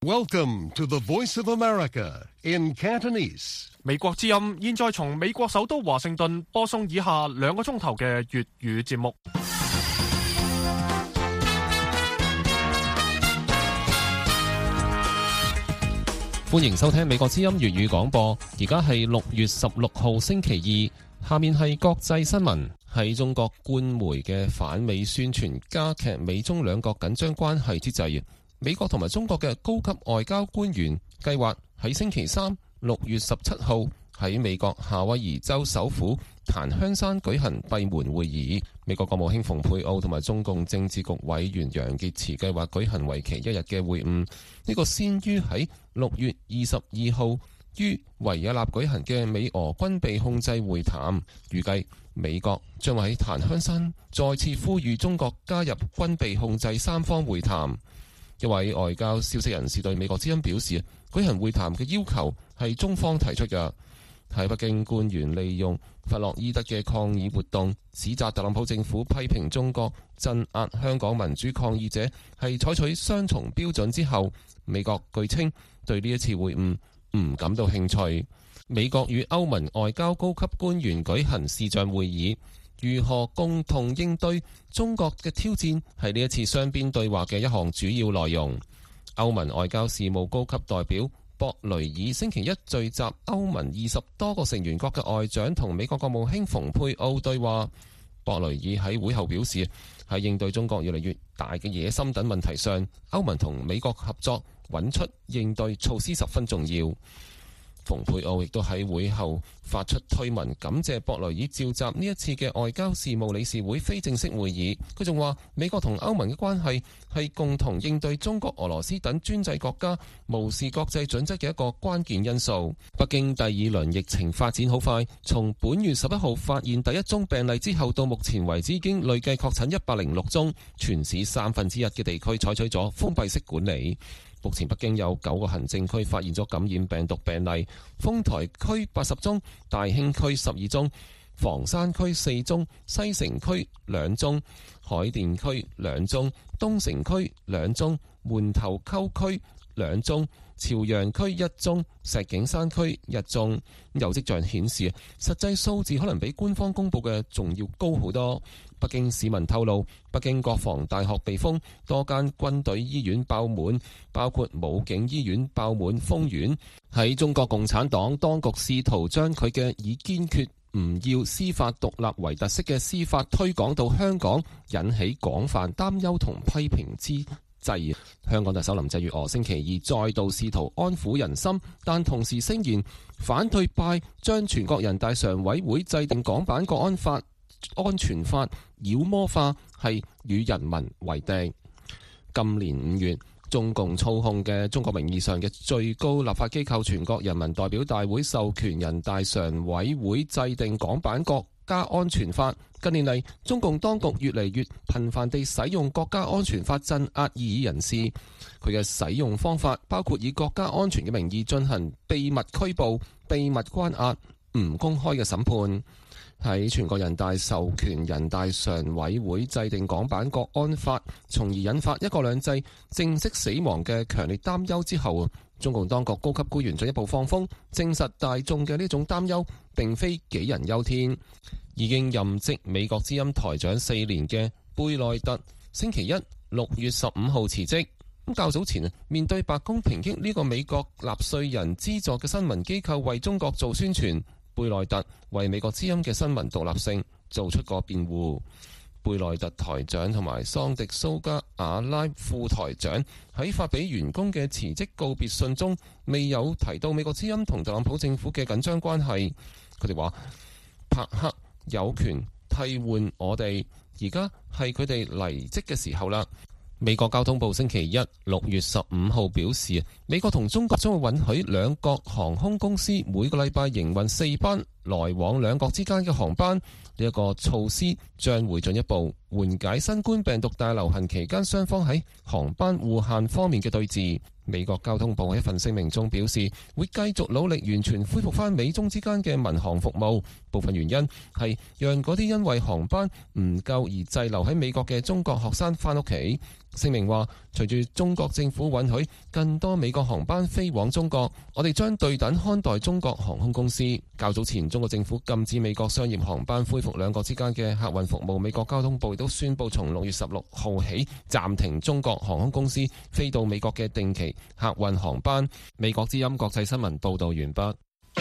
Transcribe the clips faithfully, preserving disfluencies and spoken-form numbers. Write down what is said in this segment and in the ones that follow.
Welcome to the Voice of America in Cantonese. 美國之音現在從美國首都華盛頓播送以下兩個鐘頭嘅粵語節目。 歡迎收聽美國之音粵語廣播，而家係六月十六號星期二，下面係國際新聞。喺中國官媒嘅反美宣傳加劇美中兩國緊張關係之際，美國同埋中國嘅高級外交官員計劃喺星期三六月十七號喺美國夏威夷州首府檀香山舉行閉門會議。美國國務卿蓬佩奧同埋中共政治局委員楊潔篪計劃舉行為期一日嘅會晤，呢個先於喺六月二十二號於維也納舉行嘅美俄軍備控制會談。預計美國將會喺檀香山再次呼籲中國加入軍備控制三方會談。一位外交消息人士對美國之音表示，舉行會談嘅要求係中方提出嘅。喺北京，官員利用弗洛伊德嘅抗議活動，指責特朗普政府批評中國鎮壓香港民主抗議者係採取雙重標準之後，美國據稱對呢一次會晤唔感到興趣。美國與歐盟外交高級官員舉行視像會議，如何共同應對中國嘅挑戰係呢一次雙邊對話嘅一項主要內容。歐盟外交事務高級代表博雷爾星期一聚集歐盟二十多個成員國嘅外長同美國國務卿蓬佩奧對話。博雷爾喺會後表示，喺應對中國越嚟越大嘅野心等問題上，歐盟同美國合作揾出應對措施十分重要。蓬佩奧亦都喺會後發出推文，感謝博雷爾召集呢一次嘅外交事務理事會非正式會議。佢仲話，美國同歐盟嘅關係係共同應對中國、俄羅斯等專制國家無視國際準則嘅一個關鍵因素。北京第二輪疫情發展好快，從本月十一號發現第一宗病例之後，到目前為止已經累計確診一百零六宗，全市三分之一嘅地區採取咗封閉式管理。目前北京有九個行政區發現咗感染病毒病例，豐台區八十宗，大興區十二宗，房山區四宗，西城區兩宗，海淀區兩宗，東城區兩宗，門頭溝區兩宗，朝陽區一宗，石景山區一宗。有跡象顯示，實際數字可能比官方公佈嘅仲要高好多。北京市民透露，北京國防大學被封，多間軍隊醫院爆滿，包括武警醫院爆滿封院。喺中國共產黨當局試圖將佢嘅以堅決唔要司法獨立為特色嘅司法推廣到香港，引起廣泛擔憂同批評之際，香港特首林鄭月娥星期二再度試圖安撫人心，但同時聲言反對派將全國人大常委會制定港版國安法安全法妖魔化，係與人民為敵。今年五月，中共操控嘅中國名義上嘅最高立法機構全國人民代表大會授權人大常委會制定港版國家安全法。近年嚟，中共當局越嚟越頻繁地使用國家安全法鎮壓異議人士。佢嘅使用方法包括以國家安全嘅名義進行秘密拘捕、秘密關押、唔公開嘅審判。喺全國人大授權人大常委會制定港版國安法，從而引發一國兩制正式死亡嘅強烈擔憂之後，中共當局高級官員進一步放風，證實大眾嘅呢種擔憂並非杞人憂天。已經任職美國之音台長四年嘅貝內特，星期一六月十五號辭職。咁較早前面對白宮抨擊呢個美國納稅人資助嘅新聞機構為中國做宣傳，貝內特為美國之音嘅新聞獨立性做出個辯護。貝內特台長同埋桑迪蘇加瓦拉副台長喺發俾員工嘅辭職告別信中，未有提到美國之音同特朗普政府嘅緊張關係。佢哋話，帕克有權替換我哋，而家係佢哋離職嘅時候啦。美國交通部星期一六月十五號表示，美國同中國將會允許兩國航空公司每個禮拜營運四班來往兩國之間嘅航班。呢一個措施將會進一步緩解新冠病毒大流行期間雙方喺航班護限方面嘅對峙。美國交通部喺一份聲明中表示，會繼續努力完全恢復翻美中之間嘅民航服務。部分原因係讓嗰啲因為航班唔夠而滯留喺美國嘅中國學生翻屋企。聲明話，隨住中國政府允許更多美國航班飛往中國，我哋將對等看待中國航空公司。較早前，中國政府禁止美國商業航班恢復兩國之間嘅客運服務，美國交通部亦都宣布從六月十六號起暫停中國航空公司飛到美國嘅定期客運航班。美國之音國際新聞報道完畢。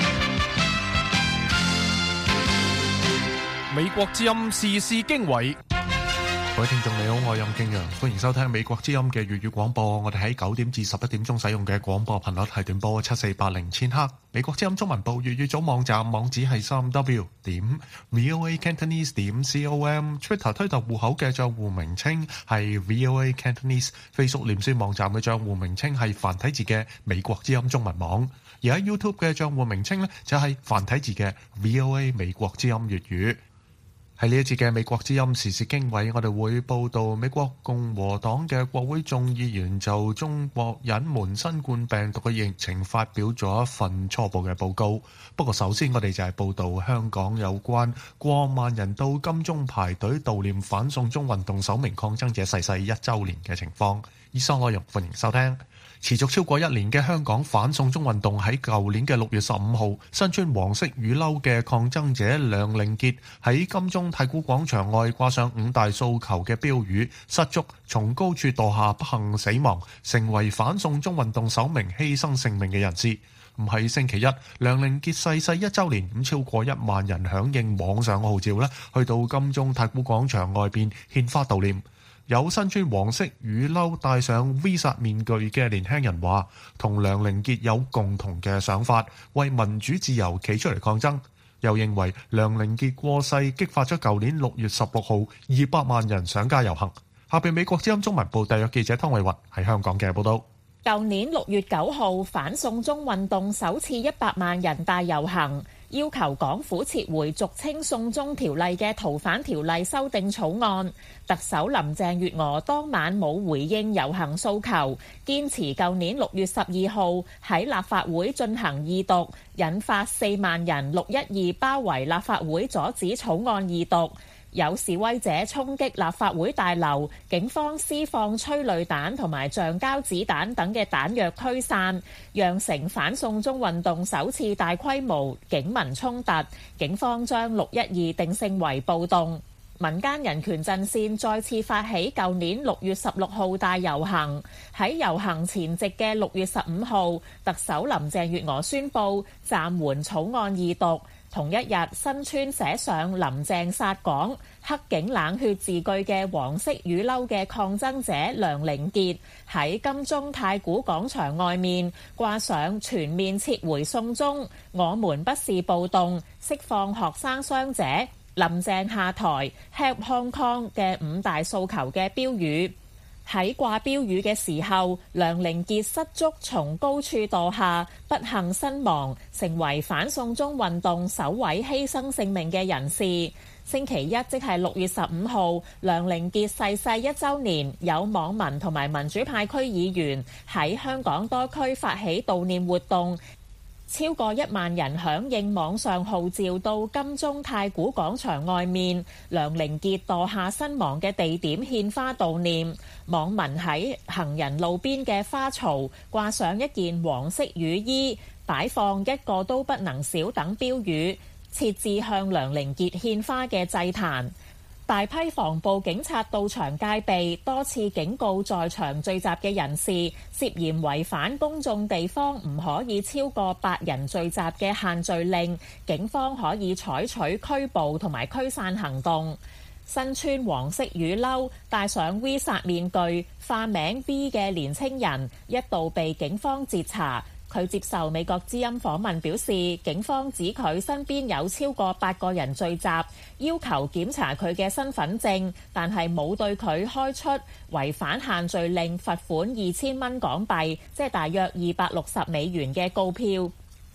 美國之音時事經緯。 各位聽眾你好，我係任敬陽，歡迎收聽美國之音嘅粵語廣播。我哋喺九點至十一點鐘使用嘅廣播頻率係短波七四八零千赫。美國之音中文部粵語組網站網址係三 w 點 voa cantonese 點 com。Twitter 推特戶口嘅賬戶名稱係 voa cantonese。Facebook 臉書網站嘅賬戶名稱係繁體字嘅美國之音中文網。而喺 YouTube 嘅賬戶名稱呢，就係繁體字嘅 voa 美國之音粵語。喺呢一節嘅美國之音時事經緯，我哋會報道美國共和黨嘅國會眾議員就中國隱瞞新冠病毒嘅疫情發表咗一份初步嘅報告。不過首先我哋就係報道香港有關過萬人到金鐘排隊悼念反送中運動首名抗爭者逝世一週年嘅情況。以上內容歡迎收聽。持續超過一年嘅香港反送中運動喺舊年嘅六月十五號，身穿黃色雨褸嘅抗爭者梁凌傑喺金鐘太古廣場外掛上五大訴求嘅標語，失足從高處墮下不幸死亡，成為反送中運動首名犧牲性命嘅人士。唔係星期一，梁凌傑逝世一週年，咁超過一萬人響應網上號召咧，去到金鐘太古廣場外邊獻花悼念。有身穿黃色雨褸、戴上 V 煞面具嘅年輕人話，同梁凌傑有共同嘅想法，為民主自由企出嚟抗爭。又認為梁凌傑過世激發咗舊年六月十六號二百萬人上街遊行。下邊美國之音中文部特約記者湯慧雲喺香港嘅報道。 舊年六月九號反送中運動首次一百萬人大遊行，要求港府撤回俗稱送中條例嘅逃犯條例修訂草案。特首林鄭月娥當晚冇回應遊行訴求，堅持舊年六月十二號喺立法會進行二讀，引發四萬人六一二包圍立法會阻止草案二讀。有示威者衝擊立法會大樓，警方施放催淚彈同埋橡膠子彈等嘅彈藥驅散，釀成反送中運動首次大規模警民衝突。警方將六一二定性為暴動。民間人權陣線再次發起舊年六月十六號大遊行，喺遊行前夕嘅六月十五號，特首林鄭月娥宣布暫緩草案二讀。同一日，身穿寫上林鄭殺港、黑警冷血字句嘅黃色雨褸嘅抗爭者梁凌傑喺金鐘太古廣場外面掛上全面撤回送中、我們不是暴動、釋放學生傷者、林鄭下台、Help Hong Kong 嘅五大訴求嘅標語。喺掛標語嘅時候，梁凌傑失足從高處墮下，不幸身亡，成為反送中運動首位犧牲性命嘅人士。星期一即係六月十五號，梁凌傑逝世一週年，有網民同埋民主派區議員喺香港多區發起悼念活動。超過一萬人響應網上號召到金鐘太古廣場外面梁凌傑墮下身亡嘅地點獻花悼念。網民喺行人路邊嘅花槽掛上一件黃色雨衣，擺放一個都不能少等標語，設置向梁凌傑獻花嘅祭壇。大批防暴警察到場戒備，多次警告在場聚集嘅人士涉嫌違反公眾地方唔可以超過八人聚集嘅限聚令，警方可以採取拘捕同埋驅散行動。身穿黃色雨褸、戴上 V 煞面具、化名 V 嘅年青人一度被警方截查。佢接受美國之音訪問表示，警方指佢身邊有超過八個人聚集，要求檢查佢嘅身份證，但係冇對佢開出違反限聚令罰款二千蚊港幣，即係大約二百六十美元嘅告票。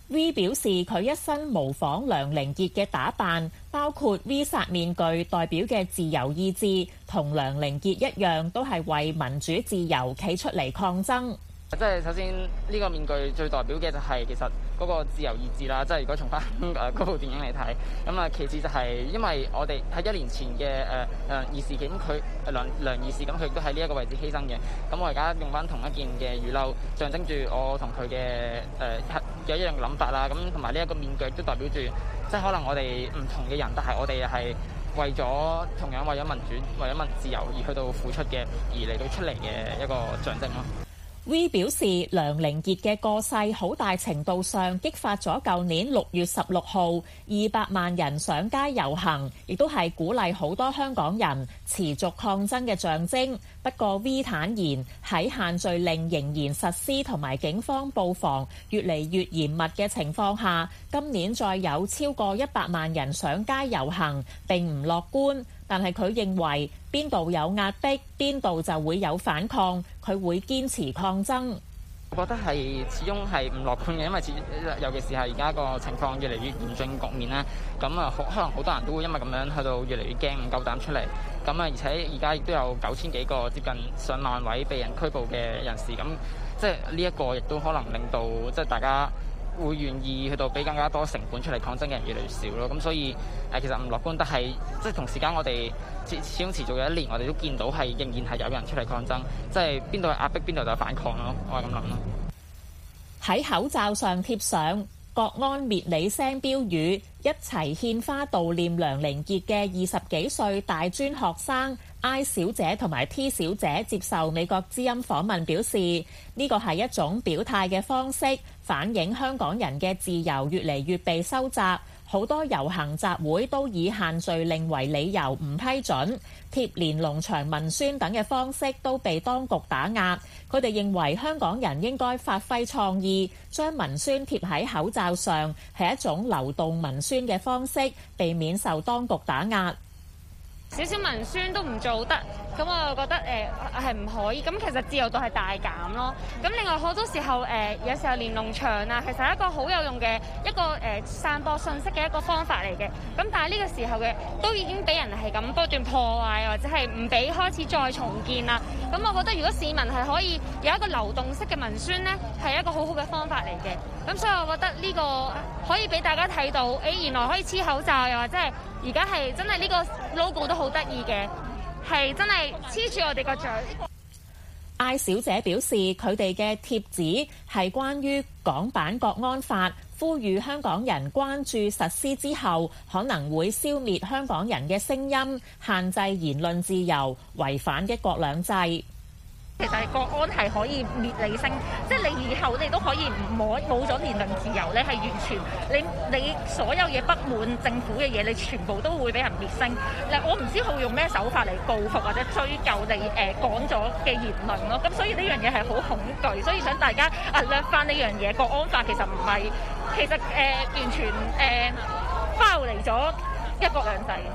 V 表示佢一身模仿梁凌傑嘅打扮，包括 V 煞面具代表嘅自由意志，同梁凌傑一樣，都係為民主自由企出嚟抗爭。 即係首先呢個面具最代表嘅就係其實嗰個自由意志啦，即係如果從翻誒嗰部電影嚟睇，咁啊其次就係因為我哋喺一年前嘅誒誒義士咁佢梁梁義士咁佢亦都喺呢一個位置犧牲嘅，咁我而家用翻同一件嘅雨褸，象徵住我同佢嘅誒有一樣諗法啦，咁同埋呢一個面具都代表住，即係可能我哋唔同嘅人，但係我哋係為咗同樣為咗民主、為咗民自由而去到付出嘅，而嚟到出嚟嘅一個象徵咯。 V 表示，梁凌傑嘅過世好大程度上激發咗舊年六月十六號二百萬人上街遊行，亦都係鼓勵好多香港人持續抗爭嘅象徵。不過 V 坦言喺限聚令仍然實施同埋警方布防越嚟越嚴密嘅情況下，今年再有超過一百萬人上街遊行並唔樂觀。但係佢認為邊度有壓迫，邊度就會有反抗，佢會堅持抗爭。 我覺得係始終係唔樂觀嘅，因為始尤其是係而家個情況越嚟越嚴峻局面啦。咁啊，可能好多人都會因為咁樣去到越嚟越驚，唔夠膽出嚟。咁啊，而且而家亦都有九千幾個接近上萬位被人拘捕嘅人士。咁即係呢一個亦都可能令到即係大家會願意去到俾更加多成本出嚟抗爭嘅人越嚟越少咯，咁所以誒其實唔樂觀，但係即係同時間我哋始始終持續有一年，我哋都見到係仍然係有人出嚟抗爭，即係邊度係壓迫，邊度就係反抗咯，我係咁諗咯。 喺口罩上貼上國安滅你聲標語，一齊獻花悼念梁凌傑嘅二十幾歲大專學生 I 小姐同埋 T 小姐接受美國之音訪問表示，呢個係一種表態嘅方式，反映香港人嘅自由越嚟越被收窄。好多遊行集會都以限聚令為理由唔批准，貼連儂牆文宣等嘅方式都被當局打壓。佢哋認為香港人應該發揮創意，將文宣貼喺口罩上，係一種流動文宣嘅方式，避免受當局打壓。 少少文宣都唔做得，咁我就覺得誒係唔可以。咁其實自由度係大減咯。咁另外好多時候誒、呃，有時候連儂牆啊，其實係一個好有用嘅一個誒、呃、散播信息嘅一個方法嚟嘅。咁但係呢個時候嘅都已經俾人係咁不斷破壞，或者係唔俾開始再重建啦。咁我覺得如果市民係可以有一個流動式嘅文宣呢，係一個好好嘅方法嚟嘅。咁所以我覺得呢個可以俾大家睇到，誒、欸、原來可以黐口罩，又或者係而家係真係呢個 logo 都好得意嘅，係真係黐住我哋個嘴。 艾小姐表示，佢哋嘅貼紙係關於港版國安法，呼籲香港人關注實施之後可能會消滅香港人嘅聲音，限制言論自由，違反一國兩制。 其實國安係可以滅你聲，即係你以後你都可以冇冇咗言論自由，你係完全你你所有嘢不滿政府嘅嘢，你全部都會俾人滅聲。嗱，我唔知佢會用咩手法嚟報復或者追究你誒講咗嘅言論咯。咁所以呢樣嘢係好恐懼，所以想大家啊略翻呢樣嘢。國安法其實唔係，其實誒、呃、完全誒包離咗一國兩制。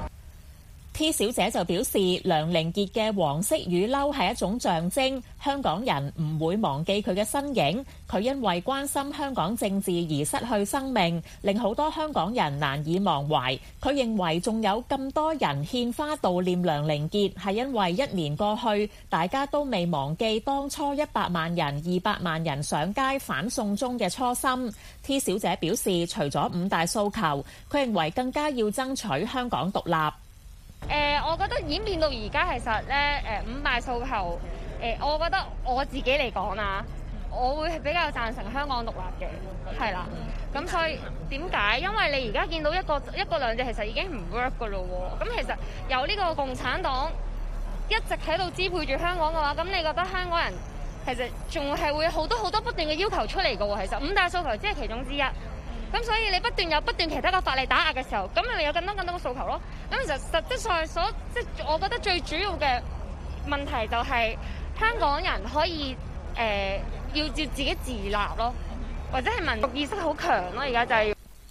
T 小姐就表示，梁凌傑嘅黃色雨褸係一種象徵，香港人唔會忘記佢嘅身影。佢因為關心香港政治而失去生命，令好多香港人難以忘懷。佢認為仲有咁多人獻花悼念梁凌傑，係因為一年過去，大家都未忘記當初一百萬人、二百萬人上街反送中嘅初心。T 小姐表示，除咗五大訴求，佢認為更加要爭取香港獨立。 誒、呃，我覺得演變到而家，其實咧，誒、呃、五大訴求，誒、呃，我覺得我自己嚟講啊，我會係比較贊成香港獨立嘅，係啦。咁所以點解？因為你而家見到一個一國兩制其實已經唔 work 噶咯喎。咁其實由呢個共產黨一直喺度支配住香港嘅話，咁你覺得香港人其實仲係會好多好多不斷嘅要求出嚟嘅喎。其實五大訴求只係其中之一。咁所以你不斷有不斷其他嘅法例打壓嘅時候，咁咪有更多更多嘅訴求咯。咁其實實質上所即係我覺得最主要嘅問題就係香港人可以誒、呃、要照自己自立咯，或者係民族意識好強咯。而家就係、是。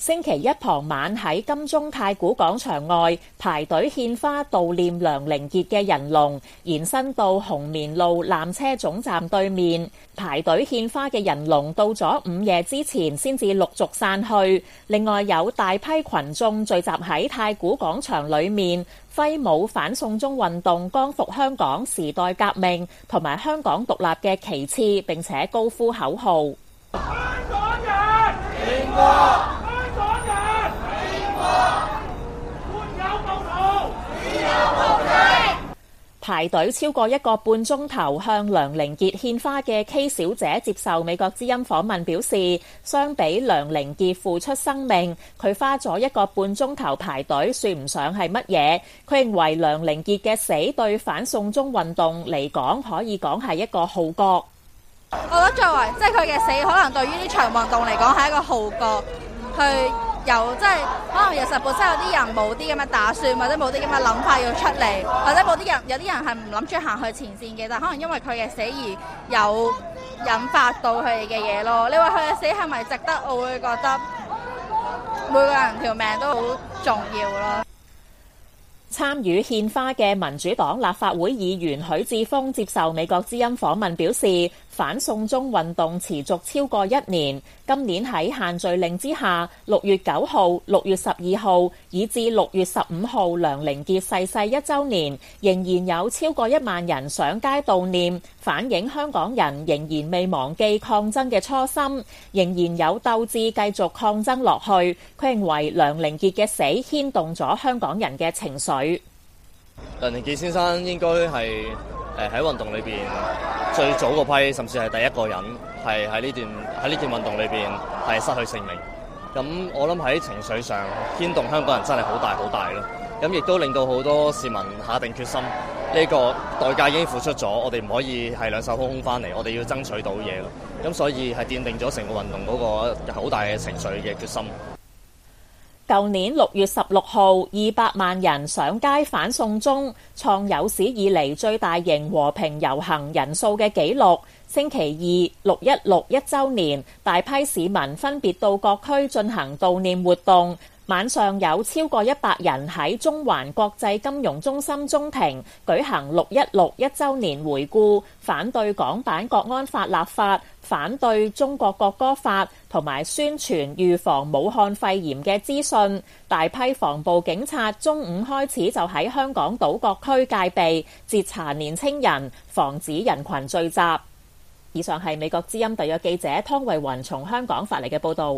星期一傍晚喺金鐘太古廣場外排隊獻花悼念梁凌傑嘅人龍，延伸到紅棉路纜車總站對面。排隊獻花嘅人龍到咗午夜之前先至陸續散去。另外有大批群眾聚集喺太古廣場裏面，揮舞反送中運動、光復香港、時代革命同埋香港獨立嘅旗幟，並且高呼口號。香港人英國，香港人英國，沒有暴徒，只有暴力。排隊超過一個半鐘頭向梁凌傑獻花嘅 K 小姐接受美國之音訪問表示，相比梁凌傑付出生命，佢花咗一個半鐘頭排隊算唔上係乜嘢。佢認為梁凌傑嘅死對反送中運動嚟講可以講係一個號角。 我覺得作為即係佢嘅死，可能對於呢場運動嚟講係一個號角，去由即係可能其實本身有啲人冇啲咁嘅打算，或者冇啲咁嘅諗法要出嚟，或者冇啲人有啲人係唔諗住行去前線嘅，但可能因為佢嘅死而有引發到佢哋嘅嘢咯。你話佢嘅死係咪值得？我會覺得每個人條命都好重要咯。 參與獻花嘅民主黨立法會議員許智峰接受美國之音訪問表示，反送中運動持續超過一年，今年喺限聚令之下，六月九號、六月十二號以至六月十五號梁凌傑逝世一週年，仍然有超過一萬人上街悼念，反映香港人仍然未忘記抗爭嘅初心，仍然有鬥志繼續抗爭落去。佢認為梁凌傑嘅死牽動咗香港人嘅情緒。 梁凌傑先生應該係誒喺運動裏邊最早嗰批，甚至係第一個人係喺呢段喺呢段運動裏邊係失去性命。咁我諗喺情緒上牽動香港人真係好大好大咯。咁亦都令到好多市民下定決心，呢個代價已經付出咗，我哋唔可以係兩手空空翻嚟，我哋要爭取到嘢咯。咁所以係奠定咗成個運動嗰個好大嘅情緒嘅決心。 舊年六月十六號，二百萬人上街反送中，創有史以嚟最大型和平遊行人數嘅紀錄。星期二六一六一週年，大批市民分別到各區進行悼念活動。晚上有超過一百人喺中環國際金融中心中庭舉行六一六一週年回顧，反對港版國安法立法，反對中國國歌法，同埋宣傳預防武漢肺炎嘅資訊。大批防暴警察中午開始就喺香港島各區戒備，截查年青人，防止人群聚集。以上係美國之音特約記者湯慧雲從香港發嚟嘅報導。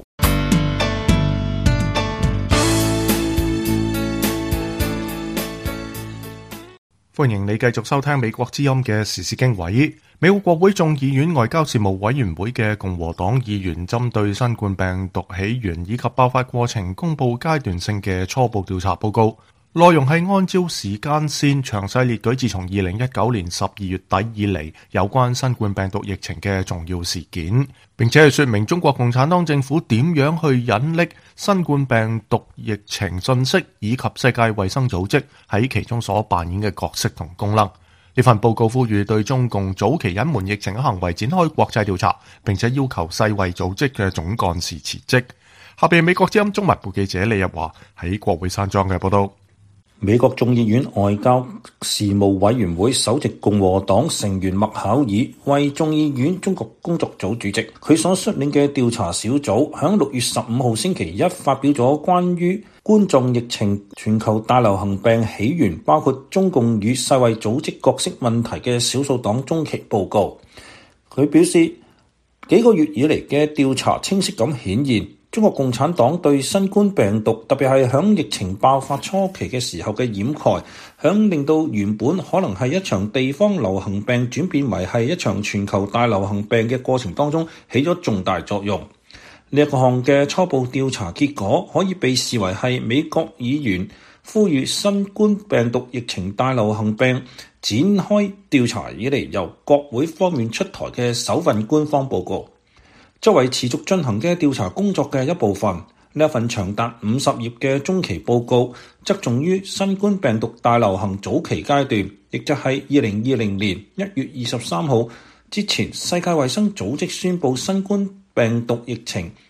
歡迎你繼續收聽美國之音嘅時事經緯。美國國會眾議院外交事務委員會嘅共和黨議員針對新冠病毒起源以及爆發過程公佈階段性嘅初步調查報告，內容係按照時間線詳細列舉自從二零一九年十二月底以嚟有關新冠病毒疫情嘅重要事件，並且係說明中國共產黨政府點樣去隱匿新冠病毒疫情信息，以及世界衛生組織喺其中所扮演嘅角色同功能。呢份報告呼籲對中共早期隱瞞疫情嘅行為展開國際調查，並且要求世衛組織嘅總幹事辭職。下邊美國之音中文部記者李日華喺國會山莊嘅報道。 美國眾議院外交事務委員會首席共和黨成員麥考爾為眾議院中國工作組主席，佢所率領嘅調查小組響六月十五號星期一發表咗關於冠狀疫情全球大流行病起源，包括中共與世衛組織角色問題嘅少數黨中期報告。佢表示，幾個月以嚟嘅調查清晰咁顯現，中國共產黨對新冠病毒，特別係響疫情爆發初期嘅時候嘅掩蓋，響令到原本可能係一場地方流行病轉變為係一場全球大流行病嘅過程當中起咗重大作用。呢一個項嘅初步調查結果可以被視為係美國議員呼籲新冠病毒疫情大流行病展開調查以嚟由國會方面出台嘅首份官方報告。作為持續進行嘅調查工作嘅一部分，呢一份長達五十頁嘅中期報告側重於新冠病毒大流行早期階段，亦就係二零二零年一月二十三號之前，世界衛生組織宣布新冠病毒疫情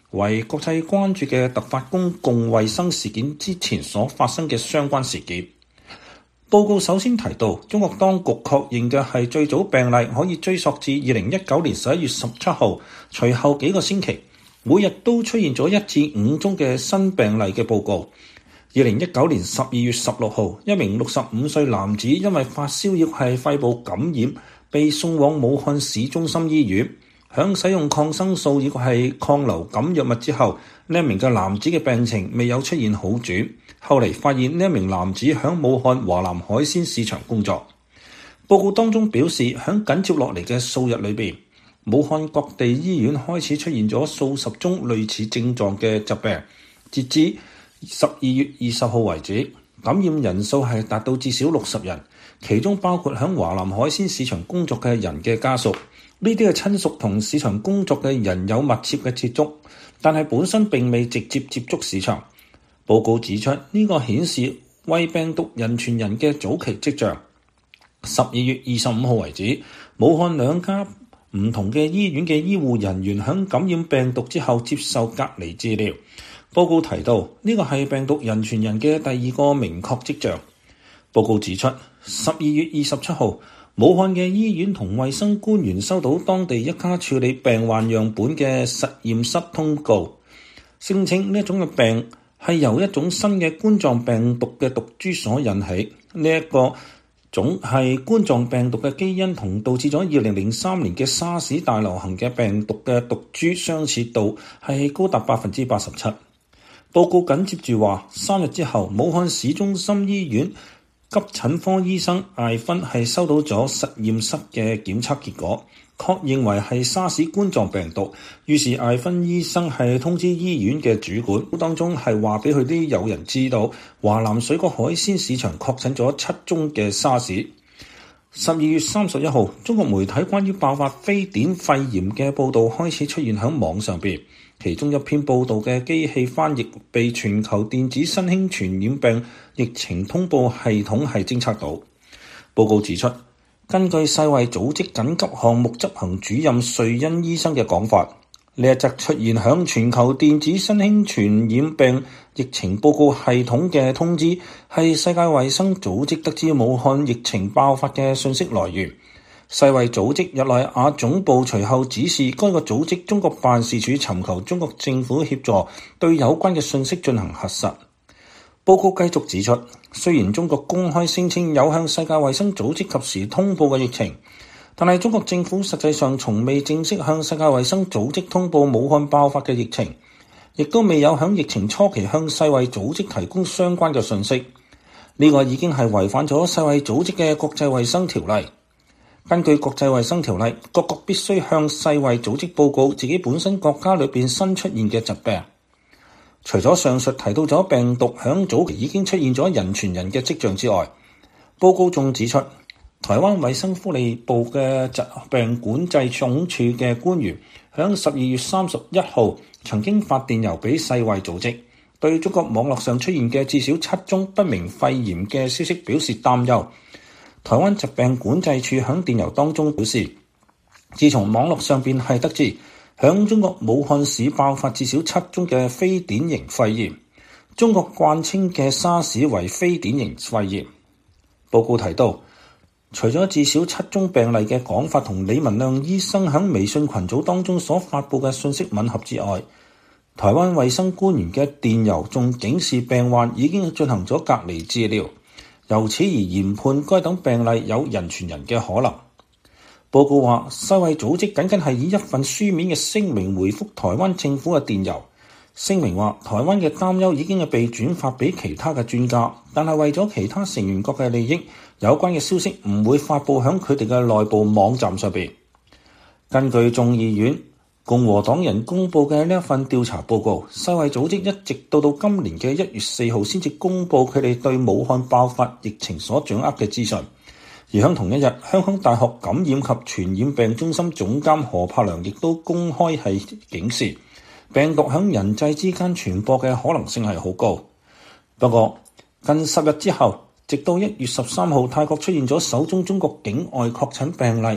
為國際關注嘅突發公共衛生事件之前所發生嘅相關事件。報告首先提到，中國當局確認嘅係最早病例可以追溯至二零一九年十一月十七號，隨後幾個星期，每日都出現咗一至五宗嘅新病例嘅報告。二零一九年十二月十六號，一名六十五歲男子因為發燒亦係肺部感染，被送往武漢市中心醫院。響使用抗生素亦係抗流感藥物之後，呢一名嘅男子嘅病情未有出現好轉。後嚟發現呢一名男子響武漢華南海鮮市場工作。報告當中表示，響緊接落嚟嘅數日裏邊，武漢各地醫院開始出現咗數十宗類似症狀嘅疾病。截至十二月二十號為止，感染人數係達到至少六十人，其中包括響華南海鮮市場工作嘅人嘅家屬。呢啲嘅親屬同市場工作嘅人有密切嘅接觸，但係本身並未直接接觸市場。報告指出，呢個顯示為病毒人傳人嘅早期跡象。十二月二十五號為止，武漢兩家唔同嘅醫院嘅醫護人員響感染病毒之後接受隔離治療。報告提到，呢個係病毒人傳人嘅第二個明確跡象。報告指出，十二月二十七號，武漢嘅醫院同衛生官員收到當地一家處理病患樣本嘅實驗室通告，聲稱呢一種嘅病係由一種新嘅冠狀病毒嘅毒株所引起。呢、這、一個種係冠狀病毒嘅基因同導致咗二零零三年嘅沙士大流行嘅病毒嘅毒株相似度係高達百分之八十七。報告緊接住話，三日之後，武漢市中心醫院急診科醫生艾芬係收到咗實驗室嘅檢測結果，確認為係沙士冠狀病毒。於是艾芬醫生係通知醫院嘅主管，當中係話俾佢啲友人知道，華南水果海鮮市場確診咗七宗嘅沙士。十二月三十一號，中國媒體關於爆發非典肺炎嘅報導開始出現喺網上邊。其中一篇報導嘅機器翻譯被全球電子新興傳染病疫情通報系統係偵測到。報告指出，根據世衛組織緊急項目執行主任瑞恩醫生嘅講法，呢一則出現響全球電子新興傳染病疫情報告系統嘅通知，係世界衛生組織得知武漢疫情爆發嘅信息來源。世衛組織日內瓦總部隨後指示該個組織中國辦事處尋求中國政府協助對有關嘅信息進行核實。報告繼續指出，雖然中國公開聲稱有向世界衛生組織及時通報嘅疫情，但係中國政府實際上從未正式向世界衛生組織通報武漢爆發嘅疫情，亦都未有響疫情初期向世衛組織提供相關嘅信息。呢個已經係違反咗世衛組織嘅國際衛生條例。根據國際衛生條例，各國必須向世衛組織報告自己本身國家裏邊新出現嘅疾病。除咗上述提到咗病毒響早期已經出現咗人傳人嘅跡象之外，報告仲指出，台灣衛生福利部嘅疾病管制總署嘅官員響十二月三十一號曾經發電郵俾世衛組織，對中國網絡上出現嘅至少七宗不明肺炎嘅消息表示擔憂。台灣疾病管制處響電郵當中表示，自從網絡上邊係得知響中國武漢市爆發至少七宗嘅非典型肺炎，中國慣稱嘅沙士為非典型肺炎。報告提到，除咗至少七宗病例嘅講法同李文亮醫生響微信群組當中所發佈嘅信息吻合之外，台灣衛生官員嘅電郵仲警示病患已經進行咗隔離治療，由此而研判該等病例有人傳人嘅可能。報告話，世衛組織僅僅係以一份書面嘅聲明回覆台灣政府嘅電郵。聲明話，台灣嘅擔憂已經係被轉發俾其他嘅專家，但係為咗其他成員國嘅利益，有關嘅消息唔會發佈響佢哋嘅內部網站上邊。根據眾議院共和黨人公佈嘅呢一份調查報告，世衛組織一直到到今年嘅一月四號先至公佈佢哋對武漢爆發疫情所掌握嘅資訊。而喺同一日，香港大學感染及傳染病中心總監何柏良亦都公開係警示，病毒喺人際之間傳播嘅可能性係好高。不過近十日之後，直到一月十三號，泰國出現咗首宗中國境外確診病例。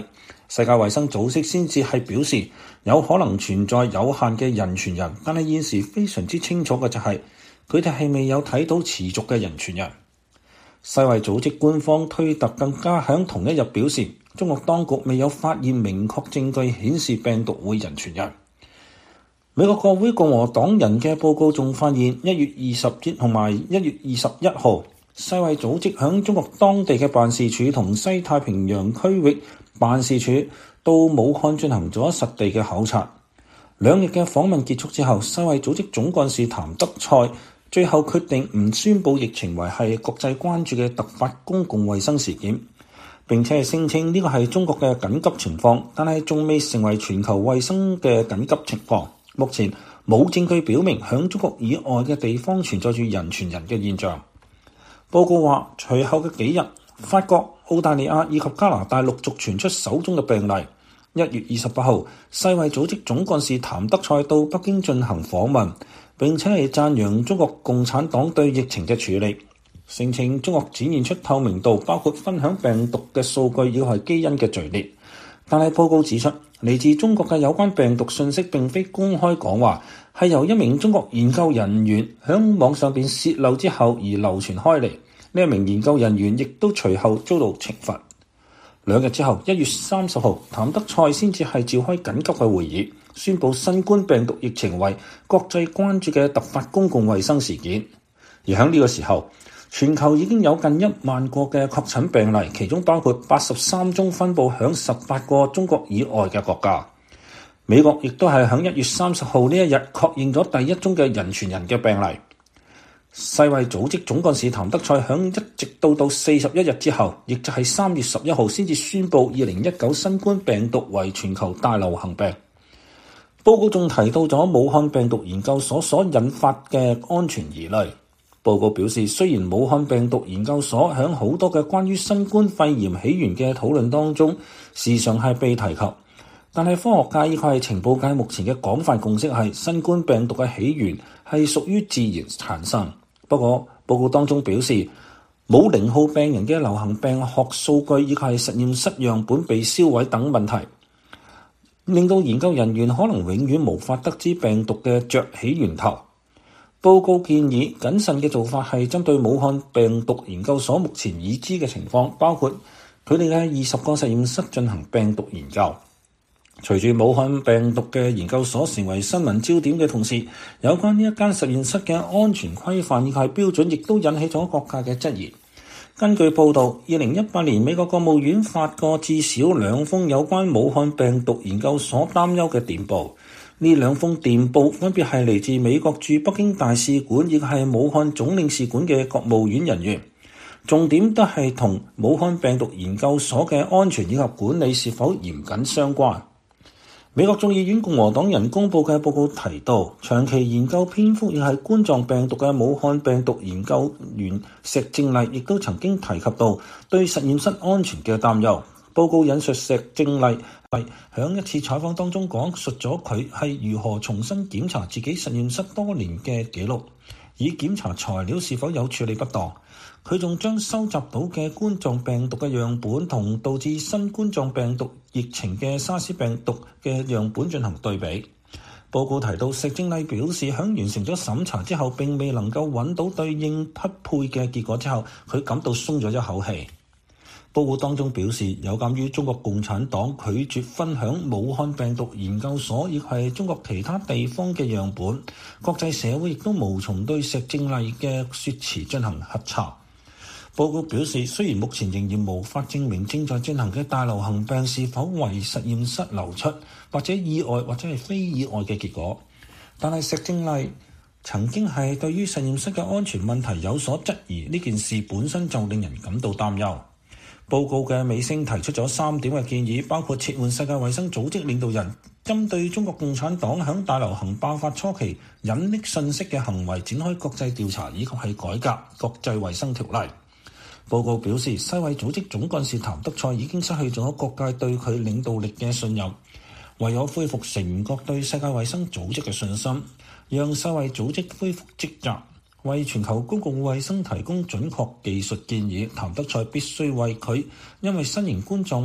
世界衛生組織先至係表示有可能存在有限嘅人傳人，但係現時非常之清楚嘅就係佢哋係未有睇到持續嘅人傳人。世衛組織官方推特更加喺同一日表示，中國當局未有發現明確證據顯示病毒會人傳人。美國國會共和黨人嘅報告仲發現，一月二十日同埋一月二十一號，世衛組織響中國當地嘅辦事處同西太平洋區域辦事處到武漢進行咗實地嘅考察。兩日嘅訪問結束之後，世衛組織總幹事譚德塞最後決定唔宣佈疫情為係國際關注嘅突發公共衛生事件，並且係聲稱呢個係中國嘅緊急情況，但係仲未成為全球衛生嘅緊急情況。目前冇證據表明響中國以外嘅地方存在住人傳人嘅現象。報告話，隨後嘅幾日，法國、澳大利亞以及加拿大陸續傳出首宗嘅病例。一月二十八號，世衛組織總幹事譚德塞到北京進行訪問，並且係讚揚中國共產黨對疫情嘅處理，聲稱中國展現出透明度，包括分享病毒嘅數據以及係基因嘅序列。但係報告指出，嚟自中國嘅有關病毒信息並非公開講話，係由一名中國研究人員響網上邊洩漏之後而流傳開嚟。呢一名研究人員亦都隨後遭到懲罰。兩日之後，一月三十號，譚德塞先至係召開緊急嘅會議，宣布新冠病毒疫情為國際關注嘅突發公共衛生事件。而喺呢個時候，全球已經有近一萬個嘅確診病例，其中包括八十三宗分佈響十八個中國以外嘅國家。美國亦都係響一月三十號呢一日確認咗第一宗嘅人傳人嘅病例。世衛組織總幹事譚德塞響一直到到四十一日之後，亦就係三月十一號先至宣布二零一九新冠病毒為全球大流行病。報告仲提到咗武漢病毒研究所所引發嘅安全疑慮。報告表示，雖然武漢病毒研究所響好多嘅關於新冠肺炎起源嘅討論當中時常係被提及，但係科學界亦係情報界目前嘅廣泛共識係新冠病毒嘅起源係屬於自然產生。不過報告當中表示，冇零號病人嘅流行病學數據以及係實驗室樣本被燒毀等問題，令到研究人員可能永遠無法得知病毒嘅着起源頭。報告建議謹慎嘅做法係針對武漢病毒研究所目前已知嘅情況，包括佢哋嘅二十個實驗室進行病毒研究。隨住武漢病毒嘅研究所成為新聞焦點嘅同時，有關呢一間實驗室嘅安全規範以及標準亦都引起咗各界嘅質疑。根據報道，二零一八年美國國務院發過至少兩封有關武漢病毒研究所擔憂嘅電報。呢兩封電報分別係嚟自美國駐北京大使館亦係武漢總領事館嘅國務院人員，重點都係同武漢病毒研究所嘅安全以及管理是否嚴謹相關。美國眾議院共和黨人公佈嘅報告提到，長期研究蝙蝠亦係冠狀病毒嘅武漢病毒研究員石正麗亦都曾經提及到對實驗室安全嘅擔憂。報告引述石正麗係喺一次採訪當中講述咗佢係如何重新檢查自己實驗室多年嘅記錄，以檢查材料是否有處理不當。佢仲將收集到嘅冠狀病毒嘅樣本同導致新冠狀病毒疫情嘅沙士病毒嘅樣本進行對比。報告提到，石正麗表示喺完成咗審查之後並未能夠揾到對應匹配嘅結果之後，佢感到鬆咗一口氣。報告當中表示，有鑑於中國共產黨拒絕分享武漢病毒研究所亦係中國其他地方嘅樣本，國際社會亦都無從對石正麗嘅說辭進行核查。報告表示，雖然目前仍然無法證明正在進行嘅大流行病是否為實驗室流出或者意外或者係非意外嘅結果，但係石正麗曾經係對於實驗室嘅安全問題有所質疑，呢件事本身就令人感到擔憂。報告嘅尾聲提出咗三點嘅建議，包括撤換世界衛生組織領導人針對中國共產黨響大流行爆發初期隱匿信息嘅行為展開國際調查，以及係改革國際衛生條例。報告表示，世衛組織總幹事譚德塞已經失去咗各界對佢領導力嘅信任，唯有恢復成員國對世界衛生組織嘅信心，讓世衛組織恢復職責，為全球公共衛生提供準確技術建議。譚德塞必須為佢因為新型冠狀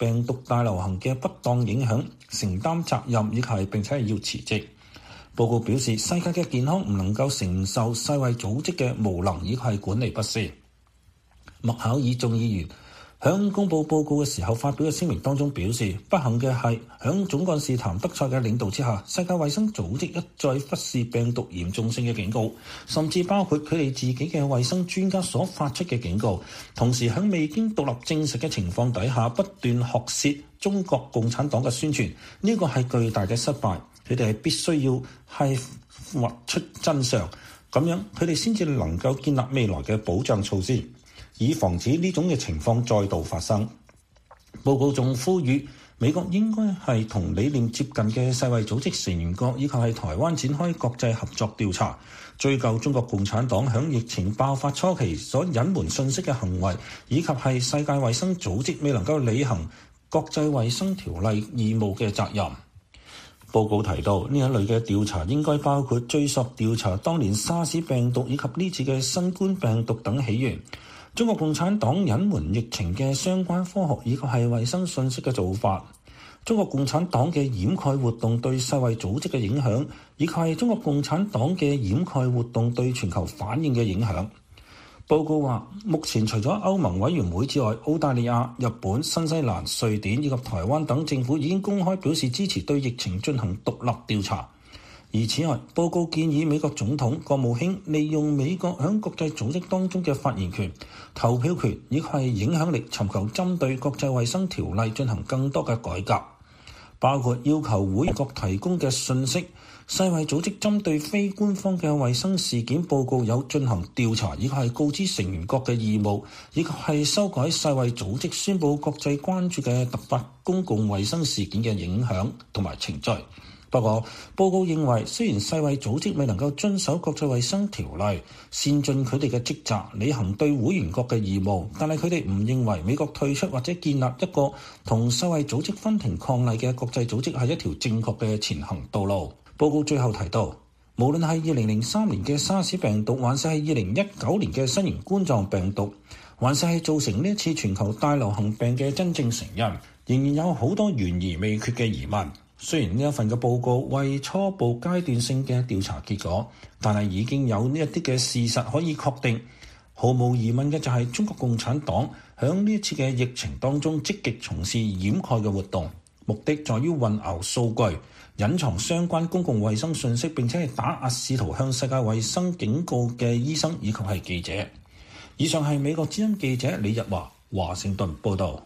病毒大流行嘅不當影響承擔責任，以及係並且係要辭職。報告表示，世界嘅健康唔能夠承受世衛組織嘅無能，以及係管理不善。麥考爾眾議員響公佈報告嘅時候發表嘅聲明當中表示，不幸嘅係響總幹事譚德塞嘅領導之下，世界衛生組織一再忽視病毒嚴重性嘅警告，甚至包括佢哋自己嘅衛生專家所發出嘅警告，同時喺未經獨立證實嘅情況底下不斷學舌中國共產黨嘅宣傳，呢個係巨大嘅失敗。佢哋係必須要係挖出真相，咁樣佢哋先至能夠建立未來嘅保障措施，以防止呢種嘅情況再度發生。報告仲呼籲美國應該係同理念接近嘅世衛組織成員國以及係台灣展開國際合作調查，追究中國共產黨響疫情爆發初期所隱瞞信息嘅行為，以及係世界衛生組織未能夠履行國際衛生條例義務嘅責任。報告提到，呢一類嘅調查應該包括追溯調查當年沙士病毒以及呢次嘅新冠病毒等起源，中國共產黨隱瞞疫情嘅相關科學以及係衛生信息嘅做法，中國共產黨嘅掩蓋活動對世衛組織嘅影響，以及係中國共產黨嘅掩蓋活動對全球反應嘅影響。報告話，目前除咗歐盟委員會之外，澳大利亞、日本、新西蘭、瑞典以及台灣等政府已經公開表示支持對疫情進行獨立調查。而此外，報告建議美國總統、國務卿利用美國喺國際組織當中嘅發言權、投票權以及係影響力，尋求針對國際衛生條例進行更多嘅改革，包括要求會員國提供嘅信息。世衛組織針對非官方嘅衛生事件報告有進行調查，以及係告知成員國嘅義務，以及係修改世衛組織宣佈國際關注嘅突發公共衛生事件嘅影響同埋程序。不過，報告認為，雖然世衛組織未能夠遵守國際衛生條例，善盡佢哋嘅職責，履行對會員國嘅義務，但係佢哋唔認為美國退出或者建立一個同世衛組織分庭抗禮嘅國際組織係一條正確嘅前行道路。報告最後提到，無論係二零零三年嘅沙士病毒，還是係二零一九年嘅新型冠狀病毒，還是係造成呢一次全球大流行病嘅真正成因，仍然有好多懸而未決嘅疑問。雖然呢一份嘅報告為初步階段性嘅調查結果，但係已經有呢一啲嘅事實可以確定。毫無疑問嘅就係中國共產黨響呢一次嘅疫情當中積極從事掩蓋嘅活動，目的在於混淆數據，隱藏相關公共衛生信息，並且係打壓試圖向世界衛生警告嘅醫生以及係記者。以上係美國之音記者李日華華盛頓報導。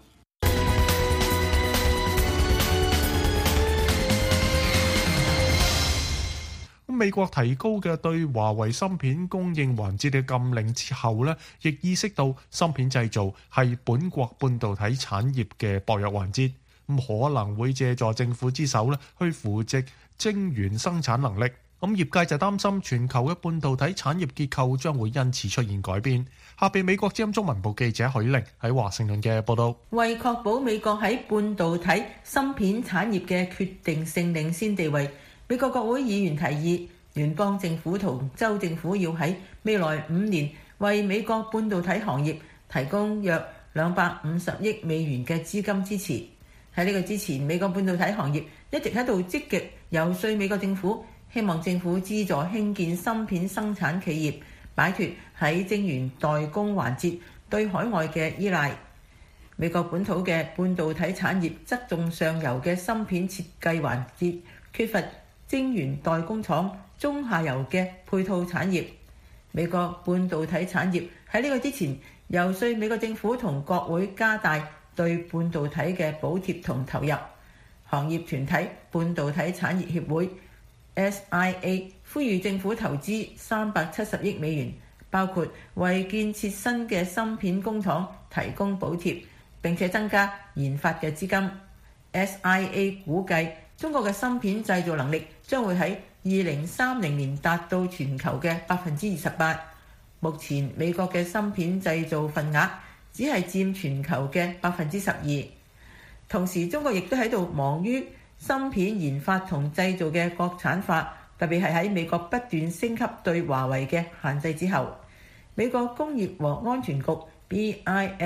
美國提高嘅對華為芯片供應環節嘅禁令之後呢，亦意識到芯片製造係本國半導體產業嘅薄弱環節，咁可能會借助政府之手呢去扶植晶圓生產能力。咁業界就擔心全球嘅半導體產業結構將會因此出現改變。下邊美國之音中文部記者許玲喺華盛頓嘅報道。 為確保美國喺半導體芯片產業嘅決定性領先地位，美國國會議員提議，聯邦政府同州政府要喺未來五年為美國半導體行業提供約兩百五十億美元嘅資金支持。喺呢個之前，美國半導體行業一直喺度積極遊說美國政府，希望政府資助興建芯片生產企業，擺脫喺晶圓代工環節對海外嘅依賴。美國本土嘅半導體產業側重上游嘅芯片設計環節，缺乏晶圓代工廠中下游嘅配套產業。美國半導體產業喺呢個之前遊說美國政府同國會加大對半導體嘅補貼同投入。行業團體半導體產業協會 S I A 呼籲政府投資三百七十億美元，包括為建設新嘅芯片工廠提供補貼，並且增加研發嘅資金。S I A 估計中國嘅芯片製造能力將會喺二零三零年達到全球嘅百分之二十八。目前美國嘅芯片製造份額只係佔全球嘅百分之十二。同時，中國亦都喺度忙於芯片研發同製造嘅國產化，特別係喺美國不斷升級對華為嘅限制之後。美國工業和安全局 B I S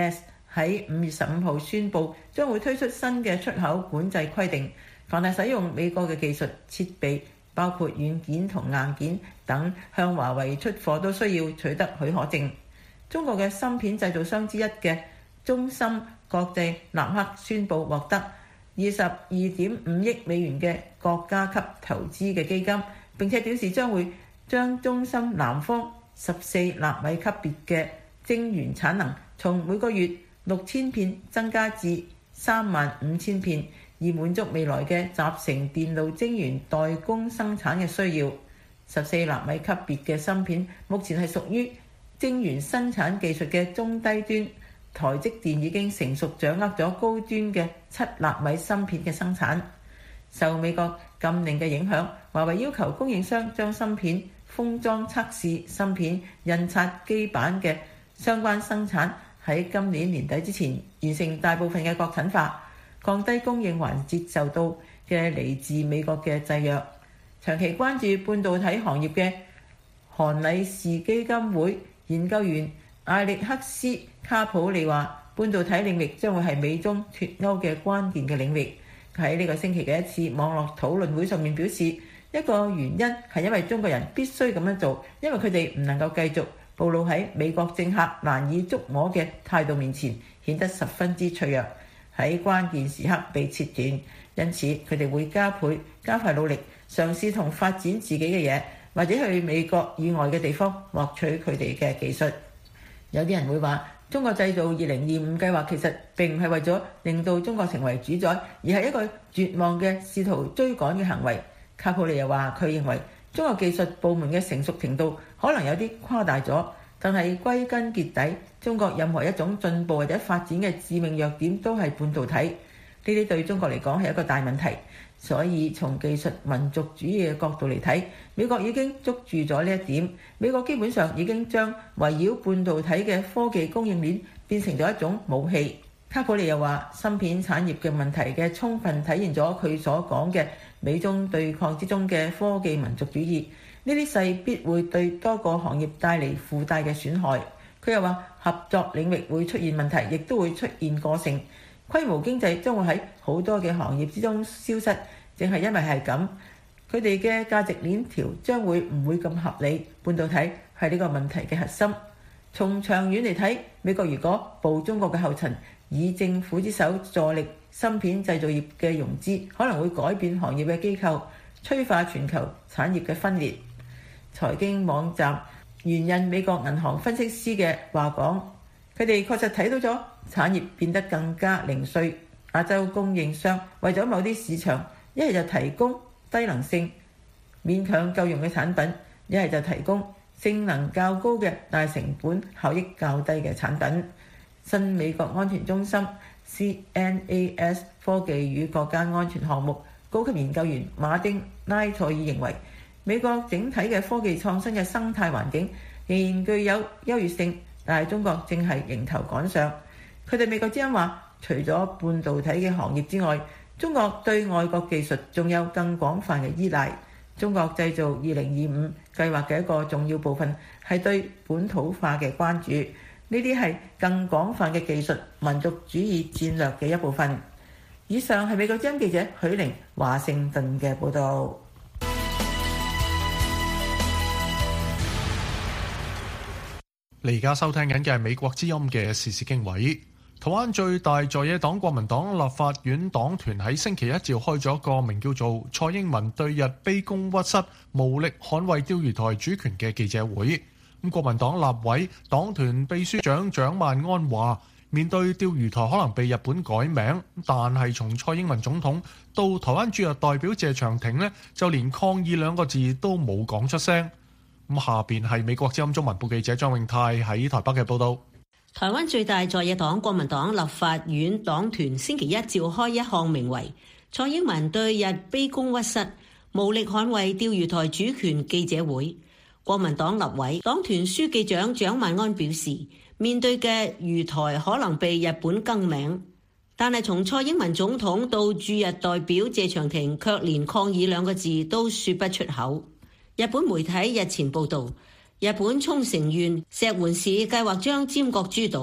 喺五月十五號宣布將會推出新嘅出口管制規定，凡係使用美國嘅技術設備，包括軟件同硬件等，向華為出貨都需要取得許可證。中國嘅芯片製造商之一嘅中芯國際立刻宣布獲得二十二點五億美元嘅國家級投資嘅基金，並且表示將會將中芯南方十四納米級別嘅晶圓產能從每個月六千片增加至三萬五千片，以滿足未來嘅集成電路晶圓代工生產嘅需要。十四納米級別嘅芯片目前係屬於晶圓生產技術嘅中低端，台積電已經成熟掌握咗高端嘅七納米芯片嘅生產。受美國禁令嘅影響，華為要求供應商將芯片封裝測試芯片印刷基板嘅相關生產喺今年年底之前完成大部分嘅國產化，降低供應環節受到嘅嚟自美國嘅制約。長期關注半導體行業嘅韓禮士基金會研究員艾力克斯卡普利話，半導體領域將會係美中脫鈎嘅關鍵嘅領域。喺呢個星期嘅一次網絡討論會上面表示，一個原因係因為中國人必須咁樣做，因為佢哋唔能夠繼續暴露喺美國政客難以捉摸嘅態度面前，顯得十分之脆弱，喺關鍵時刻被切斷。因此佢哋會加倍加快努力，嘗試同發展自己嘅嘢，或者去美國以外嘅地方獲取佢哋嘅技術。有啲人會話，中國製造二零二五計劃其實並唔係為咗令到中國成為主宰，而係一個絕望嘅試圖追趕嘅行為。卡普利又話，佢認為中國技術部門嘅成熟程度可能有啲誇大咗，但係歸根結底，中國任何一種進步或者發展嘅致命弱點都係半導體。呢啲對中國嚟講係一個大問題，所以從技術民族主義嘅角度嚟睇，美國已經捉住咗呢一點。美國基本上已經將圍繞半導體嘅科技供應鏈變成咗一種武器。卡普利又話，芯片產業嘅問題嘅充分體現咗佢所講嘅美中對抗之中嘅科技民族主義，呢啲勢必會對多個行業帶嚟附帶嘅損害。佢又話，合作領域會出現問題，亦都會出現過剩，規模經濟將會喺好多嘅行業之中消失。正係因為係咁，佢哋嘅價值鏈條將會唔會咁合理。半導體係呢個問題嘅核心。從長遠嚟睇，美國如果步中國嘅後塵，以政府之手助力芯片製造業嘅融資，可能會改變行業嘅機構，催化全球產業嘅分裂。財經網站援引美國銀行分析師嘅話講，佢哋確實睇到咗產業變得更加零碎。亞洲供應商為咗某啲市場，一係就提供低能性勉強夠用嘅產品，一係就提供性能較高嘅但係成本效益較低嘅產品。新美國安全中心 C N A S 科技與國家安全項目高級研究員馬丁拉塞爾認為，美國整體嘅科技創新嘅生態環境仍然具有優越性，但係中國正係迎頭趕上。佢哋美國之音話，除咗半導體嘅行業之外，中國對外國技術仲有更廣泛嘅依賴。中國製造二零二五計劃嘅一個重要部分係對本土化嘅關注，呢啲係更廣泛嘅技術民族主義戰略嘅一部分。以上係美國之音記者許玲華盛頓嘅報導。 你而家收聽緊嘅係美國之音嘅時事經緯。台灣最大在野黨國民黨立法院黨團喺星期一召開咗一個名叫做蔡英文對日卑躬屈膝、無力捍衛釣魚台主權嘅記者會。咁國民黨立委黨團秘書長蔣萬安話，面對釣魚台可能被日本改名，但係從蔡英文總統到台灣駐日代表謝長廷呢，就連抗議兩個字都冇講出聲。咁下邊係美國之音中文部記者張永泰喺台北嘅報道。 台灣最大在野黨國民黨立法院黨團星期一召開一項名為蔡英文對日卑躬屈膝、無力捍衛釣魚台主權記者會。國民黨立委黨團書記長蔣萬安表示，面對嘅魚台可能被日本更名，但係從蔡英文總統到駐日代表謝長廷，卻連抗議兩個字都說不出口。日本媒體日前報道，日本沖繩縣石垣市計劃將尖閣諸島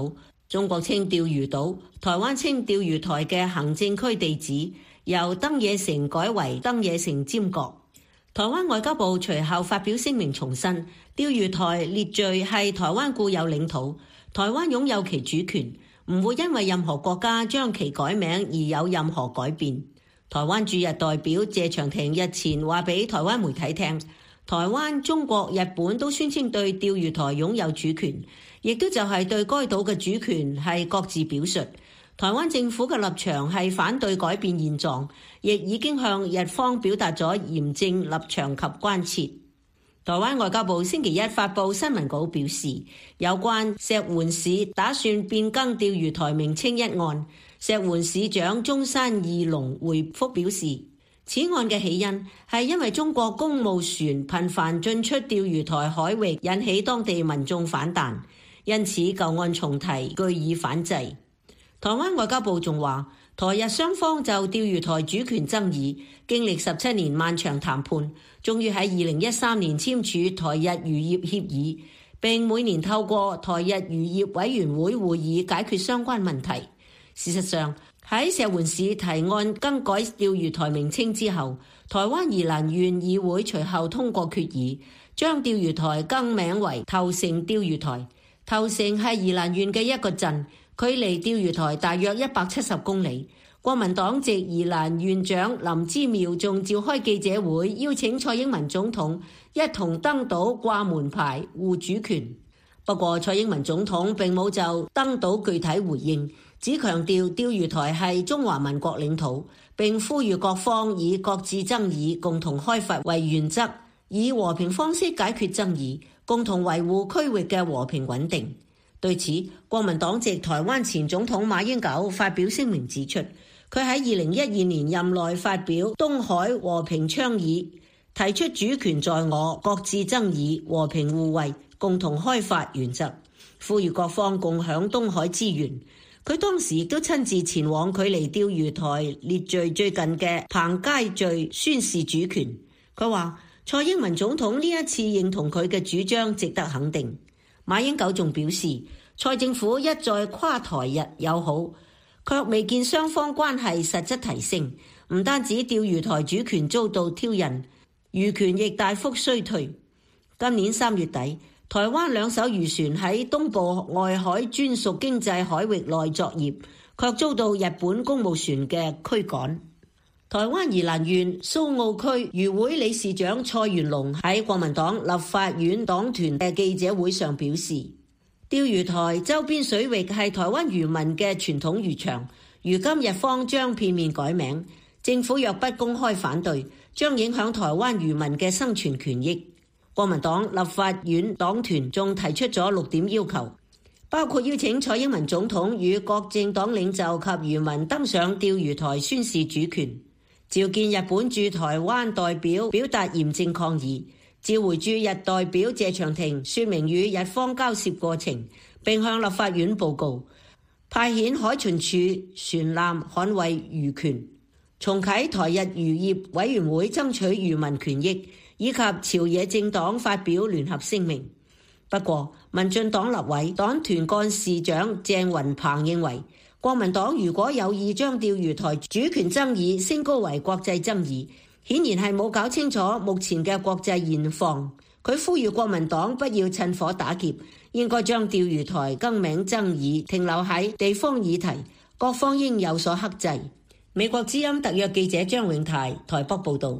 中國稱釣魚島，台灣稱釣魚台嘅行政區地址由登野城改為登野城尖閣。台灣外交部隨後發表聲明重申，釣魚台列嶼係台灣固有領土，台灣擁有其主權，唔會因為任何國家將其改名而有任何改變。台灣駐日代表謝長廷日前話俾台灣媒體聽，台灣、中國、日本都宣稱對釣魚台擁有主權，亦都就係對該島嘅主權係各自表述。台灣政府嘅立場係反對改變現狀，亦已經向日方表達咗嚴正立場及關切。台灣外交部星期一發布新聞稿表示，有關石垣市打算變更釣魚台名稱一案，石垣市長中山義隆回覆表示，此案嘅起因係因為中國公務船頻繁進出釣魚台海域，引起當地民眾反彈，因此舊案重提，據以反制。台灣外交部仲話，台日雙方就釣魚台主權爭議經歷十七年漫長談判，終於喺二零一三年簽署台日漁業協議，並每年透過台日漁業委員會會議解決相關問題。事實上，喺石垣市提案更改釣魚台名稱之後，台灣宜蘭縣議會隨後通過決議，將釣魚台更名為頭城釣魚台。頭城係宜蘭縣嘅一個鎮，距離釣魚台大約一百七十公里。國民黨籍宜蘭縣長林姿妙仲召開記者會，邀請蔡英文總統一同登島掛門牌護主權。不過蔡英文總統並冇就登島具體回應，只強調釣魚台係中華民國領土，並呼籲各方以各自爭議共同開發為原則，以和平方式解決爭議，共同維護區域嘅和平穩定。對此，國民黨籍台灣前總統馬英九發表聲明指出，佢喺二零一二年任內發表東海和平倡議，提出主權在我，各自爭議，和平互惠，共同開發原則，呼籲各方共享東海資源。佢當時亦都親自前往距離釣魚台列嶼最近嘅澎佳嶼宣示主權。佢話蔡英文總統呢一次認同佢嘅主張，值得肯定。馬英九仲表示，蔡政府一再跨台日友好，卻未見雙方關係實質提升。唔單止釣魚台主權遭到挑釁，漁權亦大幅衰退。今年三月底，台灣兩艘漁船喺東部外海專屬經濟海域內作業，卻遭到日本公務船嘅驅趕。台灣宜蘭縣蘇澳區漁會理事長蔡元龍喺國民黨立法院黨團嘅記者會上表示，釣魚台周邊水域係台灣漁民嘅傳統漁場，如今日方將片面改名，政府若不公開反對，將影響台灣漁民嘅生存權益。國民黨立法院黨團仲提出咗六點要求，包括邀請蔡英文總統與各政黨領袖及漁民登上釣魚台宣示主權，召見日本駐台灣代表表達嚴正抗議，召回駐日代表謝長廷說明與日方交涉過程，並向立法院報告，派遣海巡署船艦捍衛漁權，重啟台日漁業委員會爭取漁民權益，以及朝野政黨發表聯合聲明。不過民進黨立委黨團幹事長鄭雲鵬認為，國民黨如果有意將釣魚台主權爭議升高為國際爭議，顯然係冇搞清楚目前嘅國際現況。佢呼籲國民黨不要趁火打劫，應該將釣魚台更名爭議停留喺地方議題，各方應有所克制。美國之音特約記者張永泰台北報道。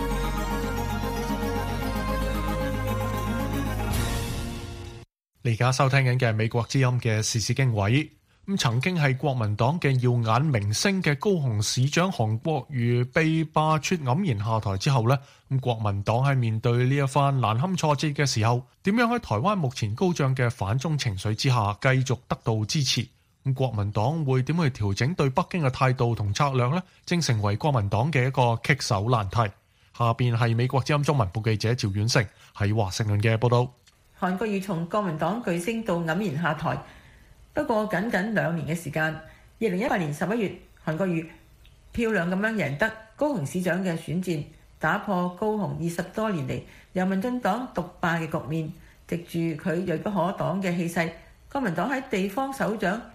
你而家收聽緊嘅美國之音嘅時事經緯。咁曾經係國民黨嘅耀眼明星嘅高雄市長韓國瑜被罷黜黯然下台之後呢，咁國民黨喺面對呢一番難堪挫折嘅時候，點樣喺台灣目前高漲嘅反中情緒之下繼續得到支持？咁國民黨會點去調整對北京嘅態度同策略呢？正成為國民黨嘅一個棘手難題。下邊係美國之音中文部記者趙遠成喺華盛頓嘅報道。 韓國瑜從國民黨巨星到黯然下台，不過僅僅兩年嘅時間。二零一八年十一月，韓國瑜漂亮咁樣贏得高雄市長嘅選戰，打破高雄二十多年嚟由民進黨獨霸嘅局面。藉住佢銳不可擋嘅氣勢，國民黨喺地方首長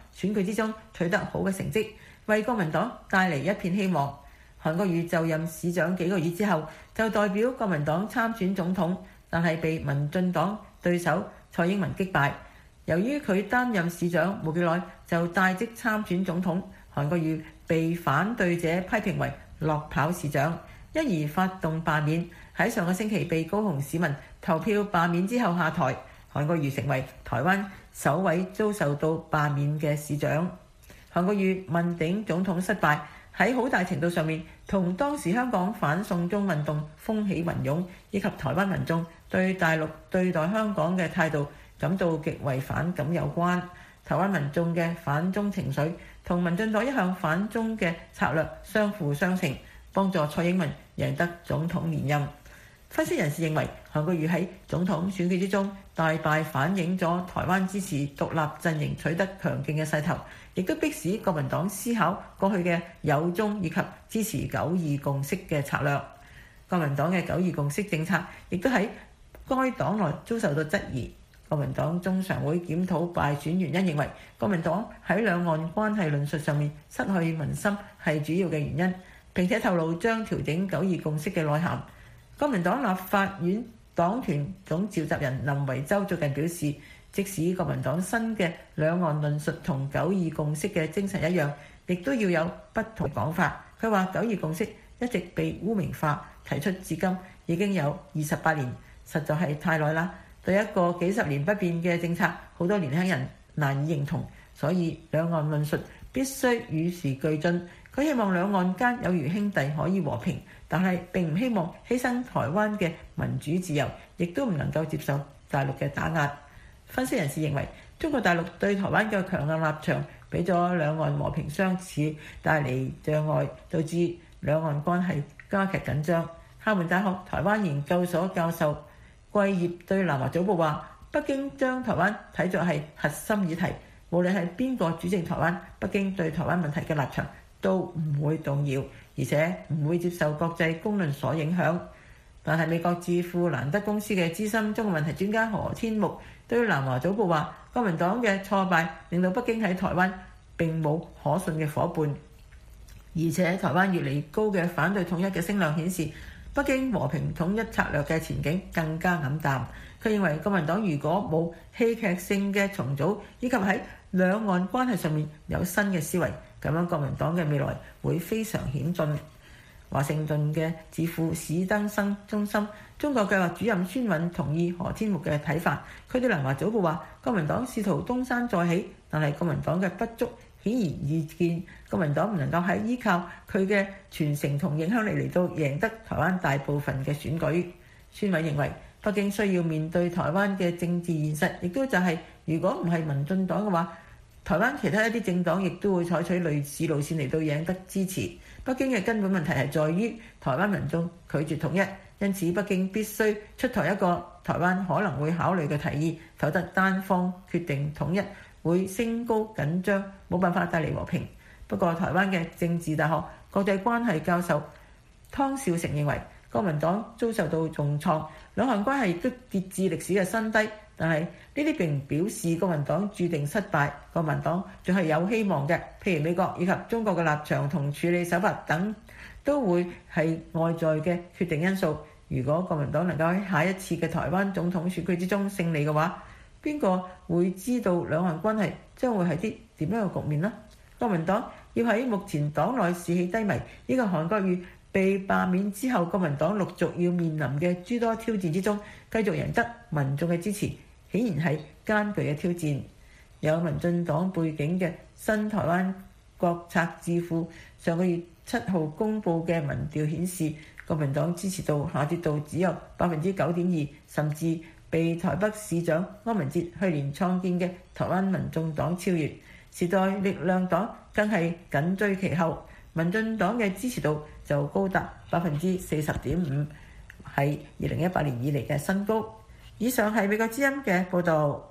選舉之中取得好嘅成績，為國民黨帶嚟一片希望。韓國瑜就任市長幾個月之後，就代表國民黨參選總統，但係被民進黨對手蔡英文擊敗。由於佢擔任市長冇幾耐就帶職參選總統，韓國瑜被反對者批評為落跑市長，因而發動罷免。喺上個星期被高雄市民投票罷免之後下台，韓國瑜成為台灣首位遭受到罷免嘅市長。韓國瑜問鼎總統失敗，喺好大程度上面同當時香港反送中運動風起雲湧，以及台灣民眾對大陸對待香港嘅態度感到極為反感有關。台灣民眾嘅反中情緒同民進黨一向反中嘅策略相輔相成，幫助蔡英文贏得總統連任。分析人士認為，韓國瑜喺總統選舉之中大敗，反映咗台灣支持獨立陣營取得強勁嘅勢頭，亦都迫使國民黨思考過去嘅有中以及支持九二共識嘅策略。國民黨嘅九二共識政策亦都喺該黨內遭受到質疑。國民黨中常會檢討敗選原因，認為國民黨喺兩岸關係論述上面失去民心係主要嘅原因，並且透露將調整九二共識嘅內涵。國民黨立法院黨團總召集人林維洲最近表示，即使國民黨新嘅兩岸論述同九二共識嘅精神一樣，亦都要有不同講法。佢話九二共識一直被污名化，提出至今已經有二十八年，實在係太耐啦。對一個幾十年不變嘅政策，好多年輕人難以認同，所以兩岸論述必須與時俱進。佢希望兩岸間有如兄弟可以和平，但係並唔希望犧牲台灣嘅民主自由，亦都唔能夠接受大陸嘅打壓。分析人士認為，中國大陸對台灣嘅強硬立場，俾咗兩岸和平相處帶嚟障礙，導致兩岸關係加劇緊張。廈門大學台灣研究所教授桂葉對南華早報話，北京將台灣睇作係核心議題，無論係邊個主政台灣，北京對台灣問題嘅立場都唔會動搖，而且唔會接受國際公論所影響。但係美國智庫蘭德公司嘅資深中國問題專家何天木對南華早報話，國民黨嘅挫敗令到北京喺台灣並冇可信嘅伙伴，而且台灣越嚟越高嘅反對統一嘅聲量顯示，北京和平統一策略嘅前景更加黯淡。佢認為國民黨如果冇戲劇性嘅重組，以及喺兩岸關係上面有新嘅思維，咁樣國民黨嘅未來會非常險峻。華盛頓嘅智庫史登生中心中國計劃主任孫韻同意何天木嘅睇法。佢對南華早報話，國民黨試圖東山再起，但係國民黨嘅不足顯而易見，國民黨唔能夠喺依靠佢嘅傳承同影響力嚟到贏得台灣大部分嘅選舉。孫偉認為，北京需要面對台灣嘅政治現實，亦都就係如果唔係民進黨嘅話，台灣其他一啲政黨亦都會採取類似路線嚟到贏得支持。北京嘅根本問題係在於台灣民眾拒絕統一，因此北京必須出台一個台灣可能會考慮嘅提議，否則單方決定統一會升高緊張，冇辦法帶嚟和平。不過台灣嘅政治大學國際關係教授湯兆成認為，國民黨遭受到重創，兩岸關係亦都跌至歷史嘅新低。但係呢啲並唔表示國民黨注定失敗，國民黨仲係有希望嘅。譬如美國以及中國嘅立場同處理手法等，都會係外在嘅決定因素。如果國民黨能夠喺下一次嘅台灣總統選舉之中勝利嘅話，邊個會知道兩岸關係將會係啲點樣嘅局面呢？國民黨要喺目前黨內士氣低迷，呢個韓國瑜被罷免之後，國民黨陸續要面臨嘅諸多挑戰之中，繼續贏得民眾嘅支持，顯然係艱巨嘅挑戰。有民進黨背景嘅新台灣國策智庫上個月七號公佈嘅民調顯示，國民黨支持度下跌到只有百分之九點二，甚至被台北市長柯文哲去年創建嘅台灣民眾黨超越，時代力量黨更係緊追其後，民進黨嘅支持度就高達百分之四十點五，係二零一八年以嚟嘅新高。以上係美國之音嘅報導。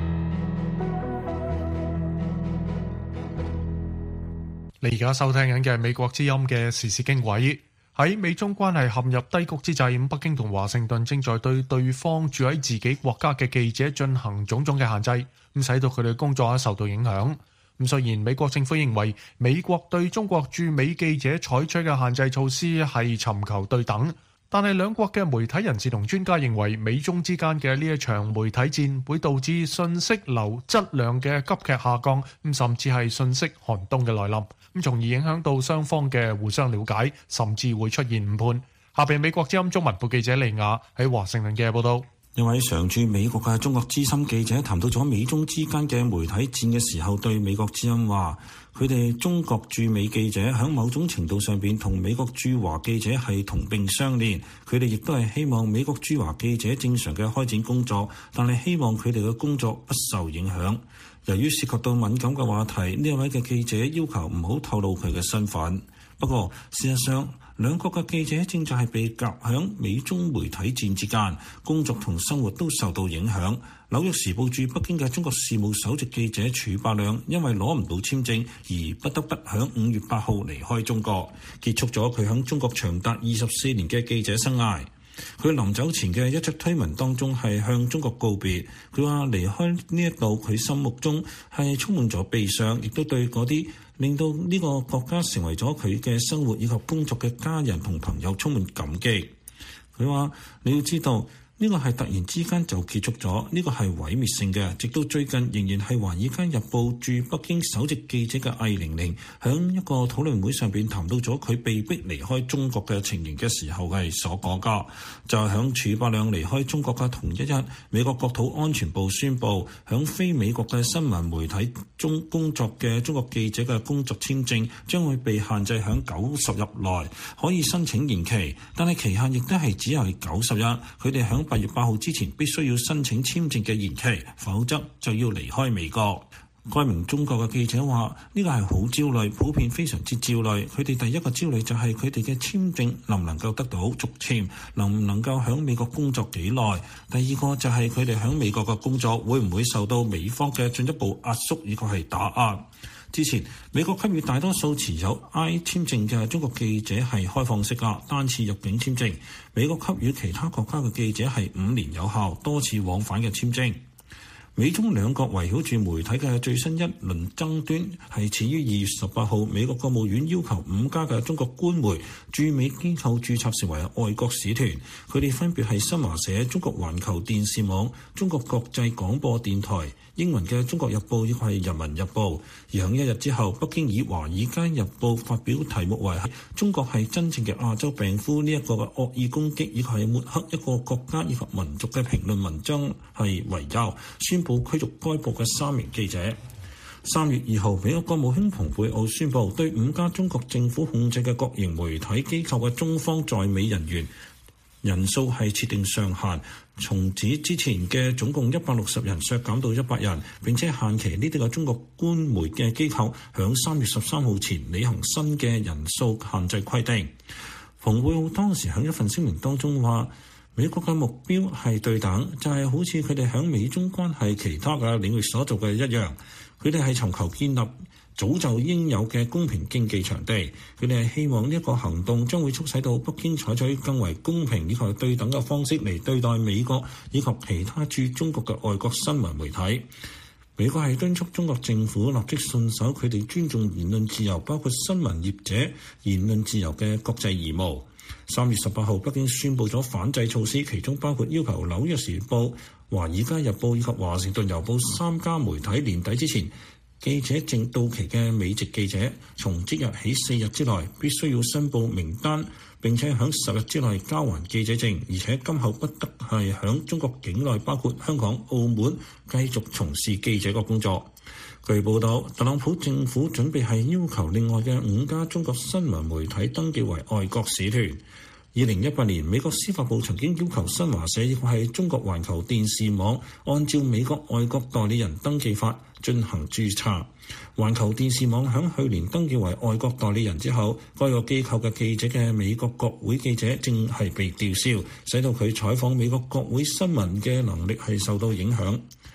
你而家收聽緊嘅美國之音嘅時事經緯。喺美中關係陷入低谷之際，北京同華盛頓正在對對方住喺自己國家嘅記者進行種種嘅限制，咁使到佢哋工作受到影響。 咁雖然美國政府認為美國對中國駐美記者採取嘅限制措施係尋求對等，但係兩國嘅媒體人士同專家認為，美中之間嘅呢一場媒體戰會導致信息流質量嘅急劇下降，咁甚至係信息寒冬嘅來臨，咁從而影響到雙方嘅互相了解，甚至會出現誤判。下邊美國之音中文部記者利亞喺華盛頓嘅報道。 一位常駐美國嘅中國資深記者談到咗美中之間嘅媒體戰嘅時候，對美國之音話：佢哋中國駐美記者喺某種程度上邊同美國駐華記者係同病相憐，佢哋亦都係希望美國駐華記者正常嘅開展工作，但係希望佢哋嘅工作不受影響。由於涉及到敏感嘅話題，呢一位嘅記者要求唔好透露佢嘅身份。不過事實上，兩國嘅記者正在係被夾響美中媒體戰之間，工作同生活都受到影響。紐約時報駐北京嘅中國事務首席記者儲百亮因為攞唔到簽證而不得不響五月八號離開中國，結束咗佢響中國長達二十四年嘅記者生涯。佢臨走前嘅一則推文當中係向中國告別，佢話離開呢一度佢心目中係充滿咗悲傷，亦都對嗰啲令到呢個國家成為咗佢嘅生活以及工作嘅家人同朋友充滿感激。佢話你要知道，呢個係突然之間就結束咗，呢個係毀滅性嘅。直到最近仍然係《華爾街日報》駐北京首席記者嘅魏玲玲響一個討論會上邊談到咗佢被逼離開中國嘅情形嘅時候係所講噶，就係響儲百亮離開中國嘅同一日，美國國土安全部宣布響非美國嘅新聞媒體中工作嘅中國記者嘅工作簽證將會被限制響九十日內可以申請延期，但係期限亦都係只係九十日，佢哋響八月八號之前必須要申請簽證嘅延期，否則就要離開美國。該名中國嘅記者話：呢個係好焦慮，普遍非常之焦慮。佢哋第一個焦慮就係佢哋嘅簽證能唔能夠得到續簽，能唔能夠喺美國工作幾耐。第二個就係佢哋喺美國嘅工作會唔會受到美方嘅進一步壓縮，以及係打壓。之前美國給予大多數持有 I 簽證嘅中國記者係開放式嘅單次入境簽證，美國給予其他國家嘅記者係五年有效多次往返嘅簽證。美中兩國圍繞住媒體嘅最新一輪爭端係始於二月十八號，美國國務院要求五家嘅中國官媒駐美機構註冊成為外國使團，佢哋分別係新華社、中國環球電視網、中國國際廣播電台、英文嘅《中國日報》亦係《人民日報》。而響一日之後，北京以《華爾街日報》發表題目為中國係真正嘅亞洲病夫呢一個嘅惡意攻擊，以及係抹黑一個國家以及民族嘅評論文章係為由，宣布驅逐該報嘅三名記者。三月二號，美國國務卿蓬佩奧宣布對五家中國政府控制嘅國營媒體機構嘅中方在美人員人數係設定上限，從此之前嘅總共一百六十人削減到一百人，並且限期呢啲嘅中國官媒嘅機構響三月十三號前履行新嘅人數限制規定。蓬佩奧當時響一份聲明當中話，美國嘅目標係對等，就係、是、好似佢哋響美中關係其他嘅領域所做嘅一樣，佢哋係尋求建立早就應有嘅公平競技場地，佢哋係希望呢一個行動將會促使到北京採取更為公平以及對等嘅方式嚟對待美國以及其他駐中國嘅外國新聞媒體。美國係敦促中國政府立即信守佢哋尊重言論自由，包括新聞業者言論自由嘅國際義務。三月十八號，北京宣布咗反制措施，其中包括要求紐約時報、華爾街日報以及華盛頓郵報三家媒體年底之前記者證到期嘅美籍記者，從即日起四日之內必須要申報名單，並且喺十日之內交還記者證，而且今後不得係喺中國境內，包括香港、澳門繼續從事記者嘅工作。據報道，特朗普政府準備係要求另外嘅五家中國新聞媒體登記為外國使團。二零一八年，美國司法部曾經要求新華社亦或係中國環球電視網按照美國外國代理人登記法進行註冊。環球電視網響去年登記為外國代理人之後，該個機構嘅記者嘅美國國會記者正係被吊銷，使到佢採訪美國國會新聞嘅能力係受到影響。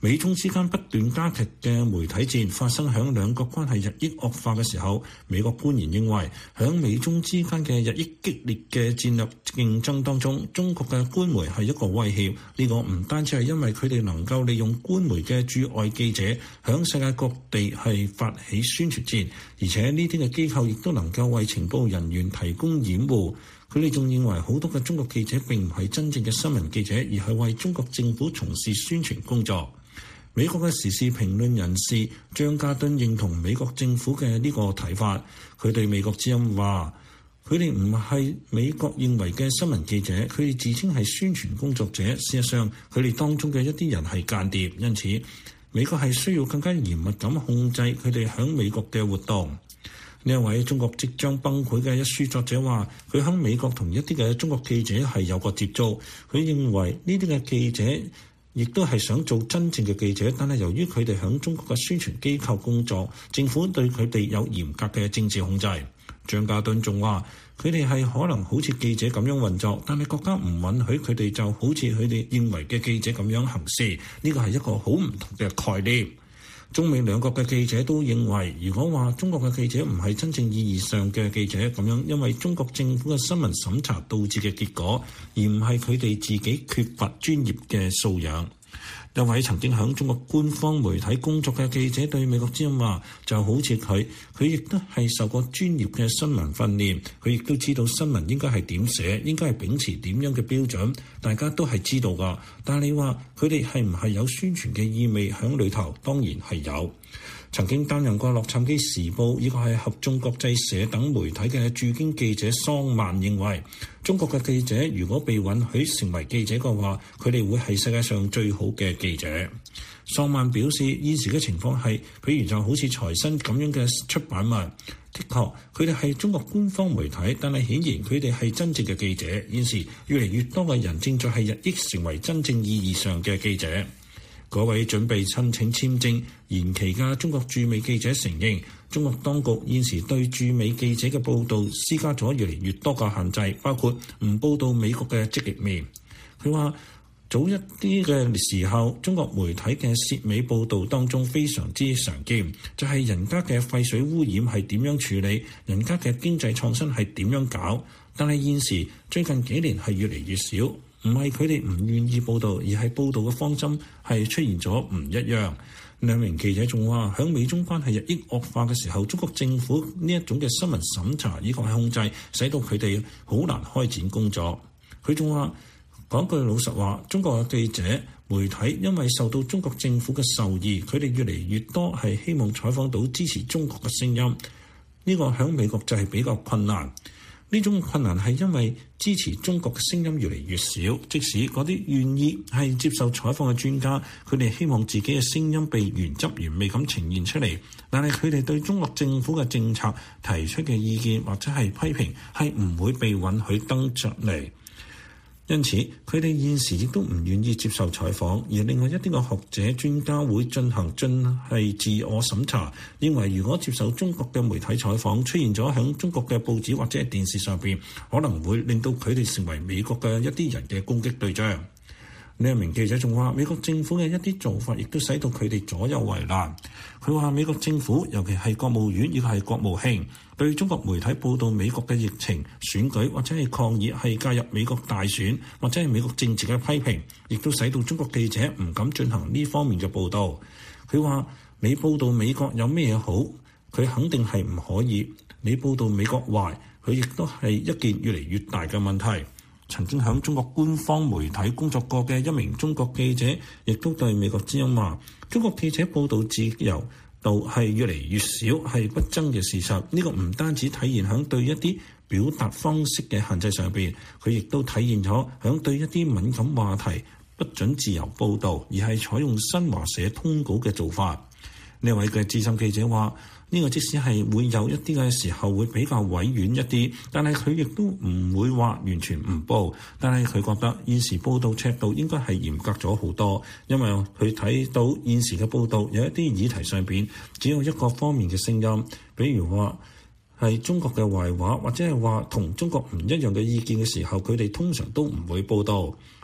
美中之間不斷加劇嘅媒體戰發生響兩國關係日益惡化嘅時候，美國官員認為響美中之間嘅日益激烈嘅戰略競爭當中，中國嘅官媒係一個威脅。呢個唔單止係因為佢哋能夠利用官媒嘅駐外記者響世界各地係發起宣傳戰，而且呢啲嘅機構亦都能夠為情報人員提供掩護。佢哋仲認為好多嘅中國記者並唔係真正嘅新聞記者，而係為中國政府從事宣傳工作。美國嘅時事評論人士張家敦認同美國政府嘅呢個睇法。佢對美國之音話：佢哋唔係美國認為嘅新聞記者，佢哋自稱係宣傳工作者。事實上，佢哋當中嘅一啲人係間諜，因此美國係需要更加嚴密咁控制佢哋喺美國嘅活動。呢一位中國即將崩潰嘅一書作者話：佢喺美國同一啲嘅中國記者係有個接觸，佢認為呢啲嘅記者亦都係想做真正嘅記者，但係由於佢哋喺中國嘅宣傳機構工作，政府對佢哋有嚴格嘅政治控制。張家敦仲話：佢哋係可能好似記者咁樣運作，但係國家唔允許佢哋就好似佢哋認為嘅記者咁樣行事。呢個係一個好唔同嘅概念。中美兩國嘅記者都認為，如果話中國嘅記者唔係真正意義上嘅記者咁樣，因為中國政府嘅新聞審查導致嘅結果，而唔係佢哋自己缺乏專業嘅素養。一位曾經喺中國官方媒體工作嘅記者對美國之音話：就好似佢，佢亦都係受過專業嘅新聞訓練，佢亦都知道新聞應該係點寫，應該係秉持點樣嘅標準，大家都係知道㗎。但係你話佢哋係唔係有宣傳嘅意味喺裏頭？當然係有。曾經擔任過洛杉磯時報以及係合眾國際社等媒體嘅駐京記者桑曼認為，中國嘅記者如果被允許成為記者嘅話，佢哋會係世界上最好嘅記者。桑曼表示，現時嘅情況係，譬如就好似財新咁樣嘅出版物，的確佢哋係中國官方媒體，但係顯然佢哋係真正嘅記者。現時越嚟越多嘅人正在係日益成為真正意義上嘅記者。嗰位準備申請簽證延期嘅中國駐美記者承認，中國當局現時對駐美記者嘅報導施加咗越嚟越多嘅限制，包括唔報導美國嘅積極面。佢話早一啲嘅時候，中國媒體嘅涉美報導當中非常之常見，就係人家嘅廢水污染係點樣處理，人家嘅經濟創新係點樣搞。但係現時最近幾年係越嚟越少。唔係佢哋唔願意報導，而係報導嘅方針係出現咗唔一樣。兩名記者仲話，響美中關係日益惡化嘅時候，中國政府呢一種嘅新聞審查以及係控制，使到佢哋好難開展工作。佢仲話，講句老實話，中國嘅記者媒體因為受到中國政府嘅授意，佢哋越嚟越多係希望採訪到支持中國嘅聲音。呢個響美國就係比較困難。呢種困難係因為支持中國嘅聲音越嚟越少，即使嗰啲願意係接受採訪嘅專家，佢哋希望自己嘅聲音被原汁原味咁呈現出嚟，但係佢哋對中國政府嘅政策提出嘅意見或者係批評係唔會被允許登出嚟。因此，佢哋現時亦都唔願意接受採訪，而另外一啲嘅學者專家會進行進係自我審查，認為如果接受中國嘅媒體採訪，出現咗喺中國嘅報紙或者係電視上邊，可能會令到佢哋成為美國嘅一啲人嘅攻擊對象。呢一名記者仲話，美國政府嘅一啲做法亦都使到佢哋左右為難。佢話美國政府，尤其係國務院亦係國務卿，對中國媒體報導美國嘅疫情、選舉或者係抗議係介入美國大選或者係美國政治嘅批評，亦都使到中國記者唔敢進行呢方面嘅報導。佢話你報導美國有咩好，佢肯定係唔可以；你報導美國壞，佢亦都係一件越嚟越大嘅問題。曾經喺中國官方媒體工作過嘅一名中國記者，亦都對美國之音話：中國記者報導自由度係越嚟越少，係不爭嘅事實。呢個唔單止體現喺對一啲表達方式嘅限制上邊，佢亦都體現咗喺對一啲敏感話題不准自由報導，而係採用新華社通稿嘅做法。呢位嘅資深記者話：呢個即使係會有一啲嘅時候會比較委婉一啲，但係佢亦都唔會話完全唔報。但係佢覺得現時報導尺度應該係嚴格咗好多，因為佢睇到現時嘅報導有一啲議題上邊只有一個方面嘅聲音，比如話係中國嘅壞話，或者係話同中國唔一樣嘅意見嘅時候，佢哋通常都唔會報導。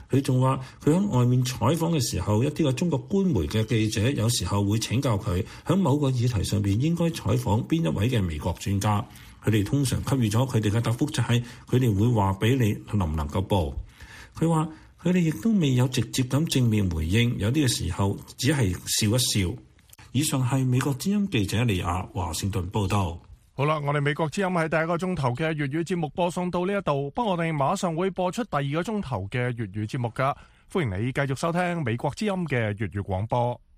佢仲話佢喺外面採訪嘅時候，一啲嘅中國官媒嘅記者有時候會請教佢喺某個議題上邊應該採訪邊一位嘅美國專家，佢哋通常給予咗佢哋嘅答覆就係佢哋會話俾你能唔能夠報。佢話佢哋亦都未有直接咁正面回應，有啲嘅時候只係笑一笑。以上係美國之音記者利亞華盛頓報道。 好啦，我哋美國之音喺第一個鐘頭嘅粵語節目播送到呢一度，不過我哋馬上會播出第二個鐘頭嘅粵語節目噶，歡迎你繼續收聽美國之音嘅粵語廣播。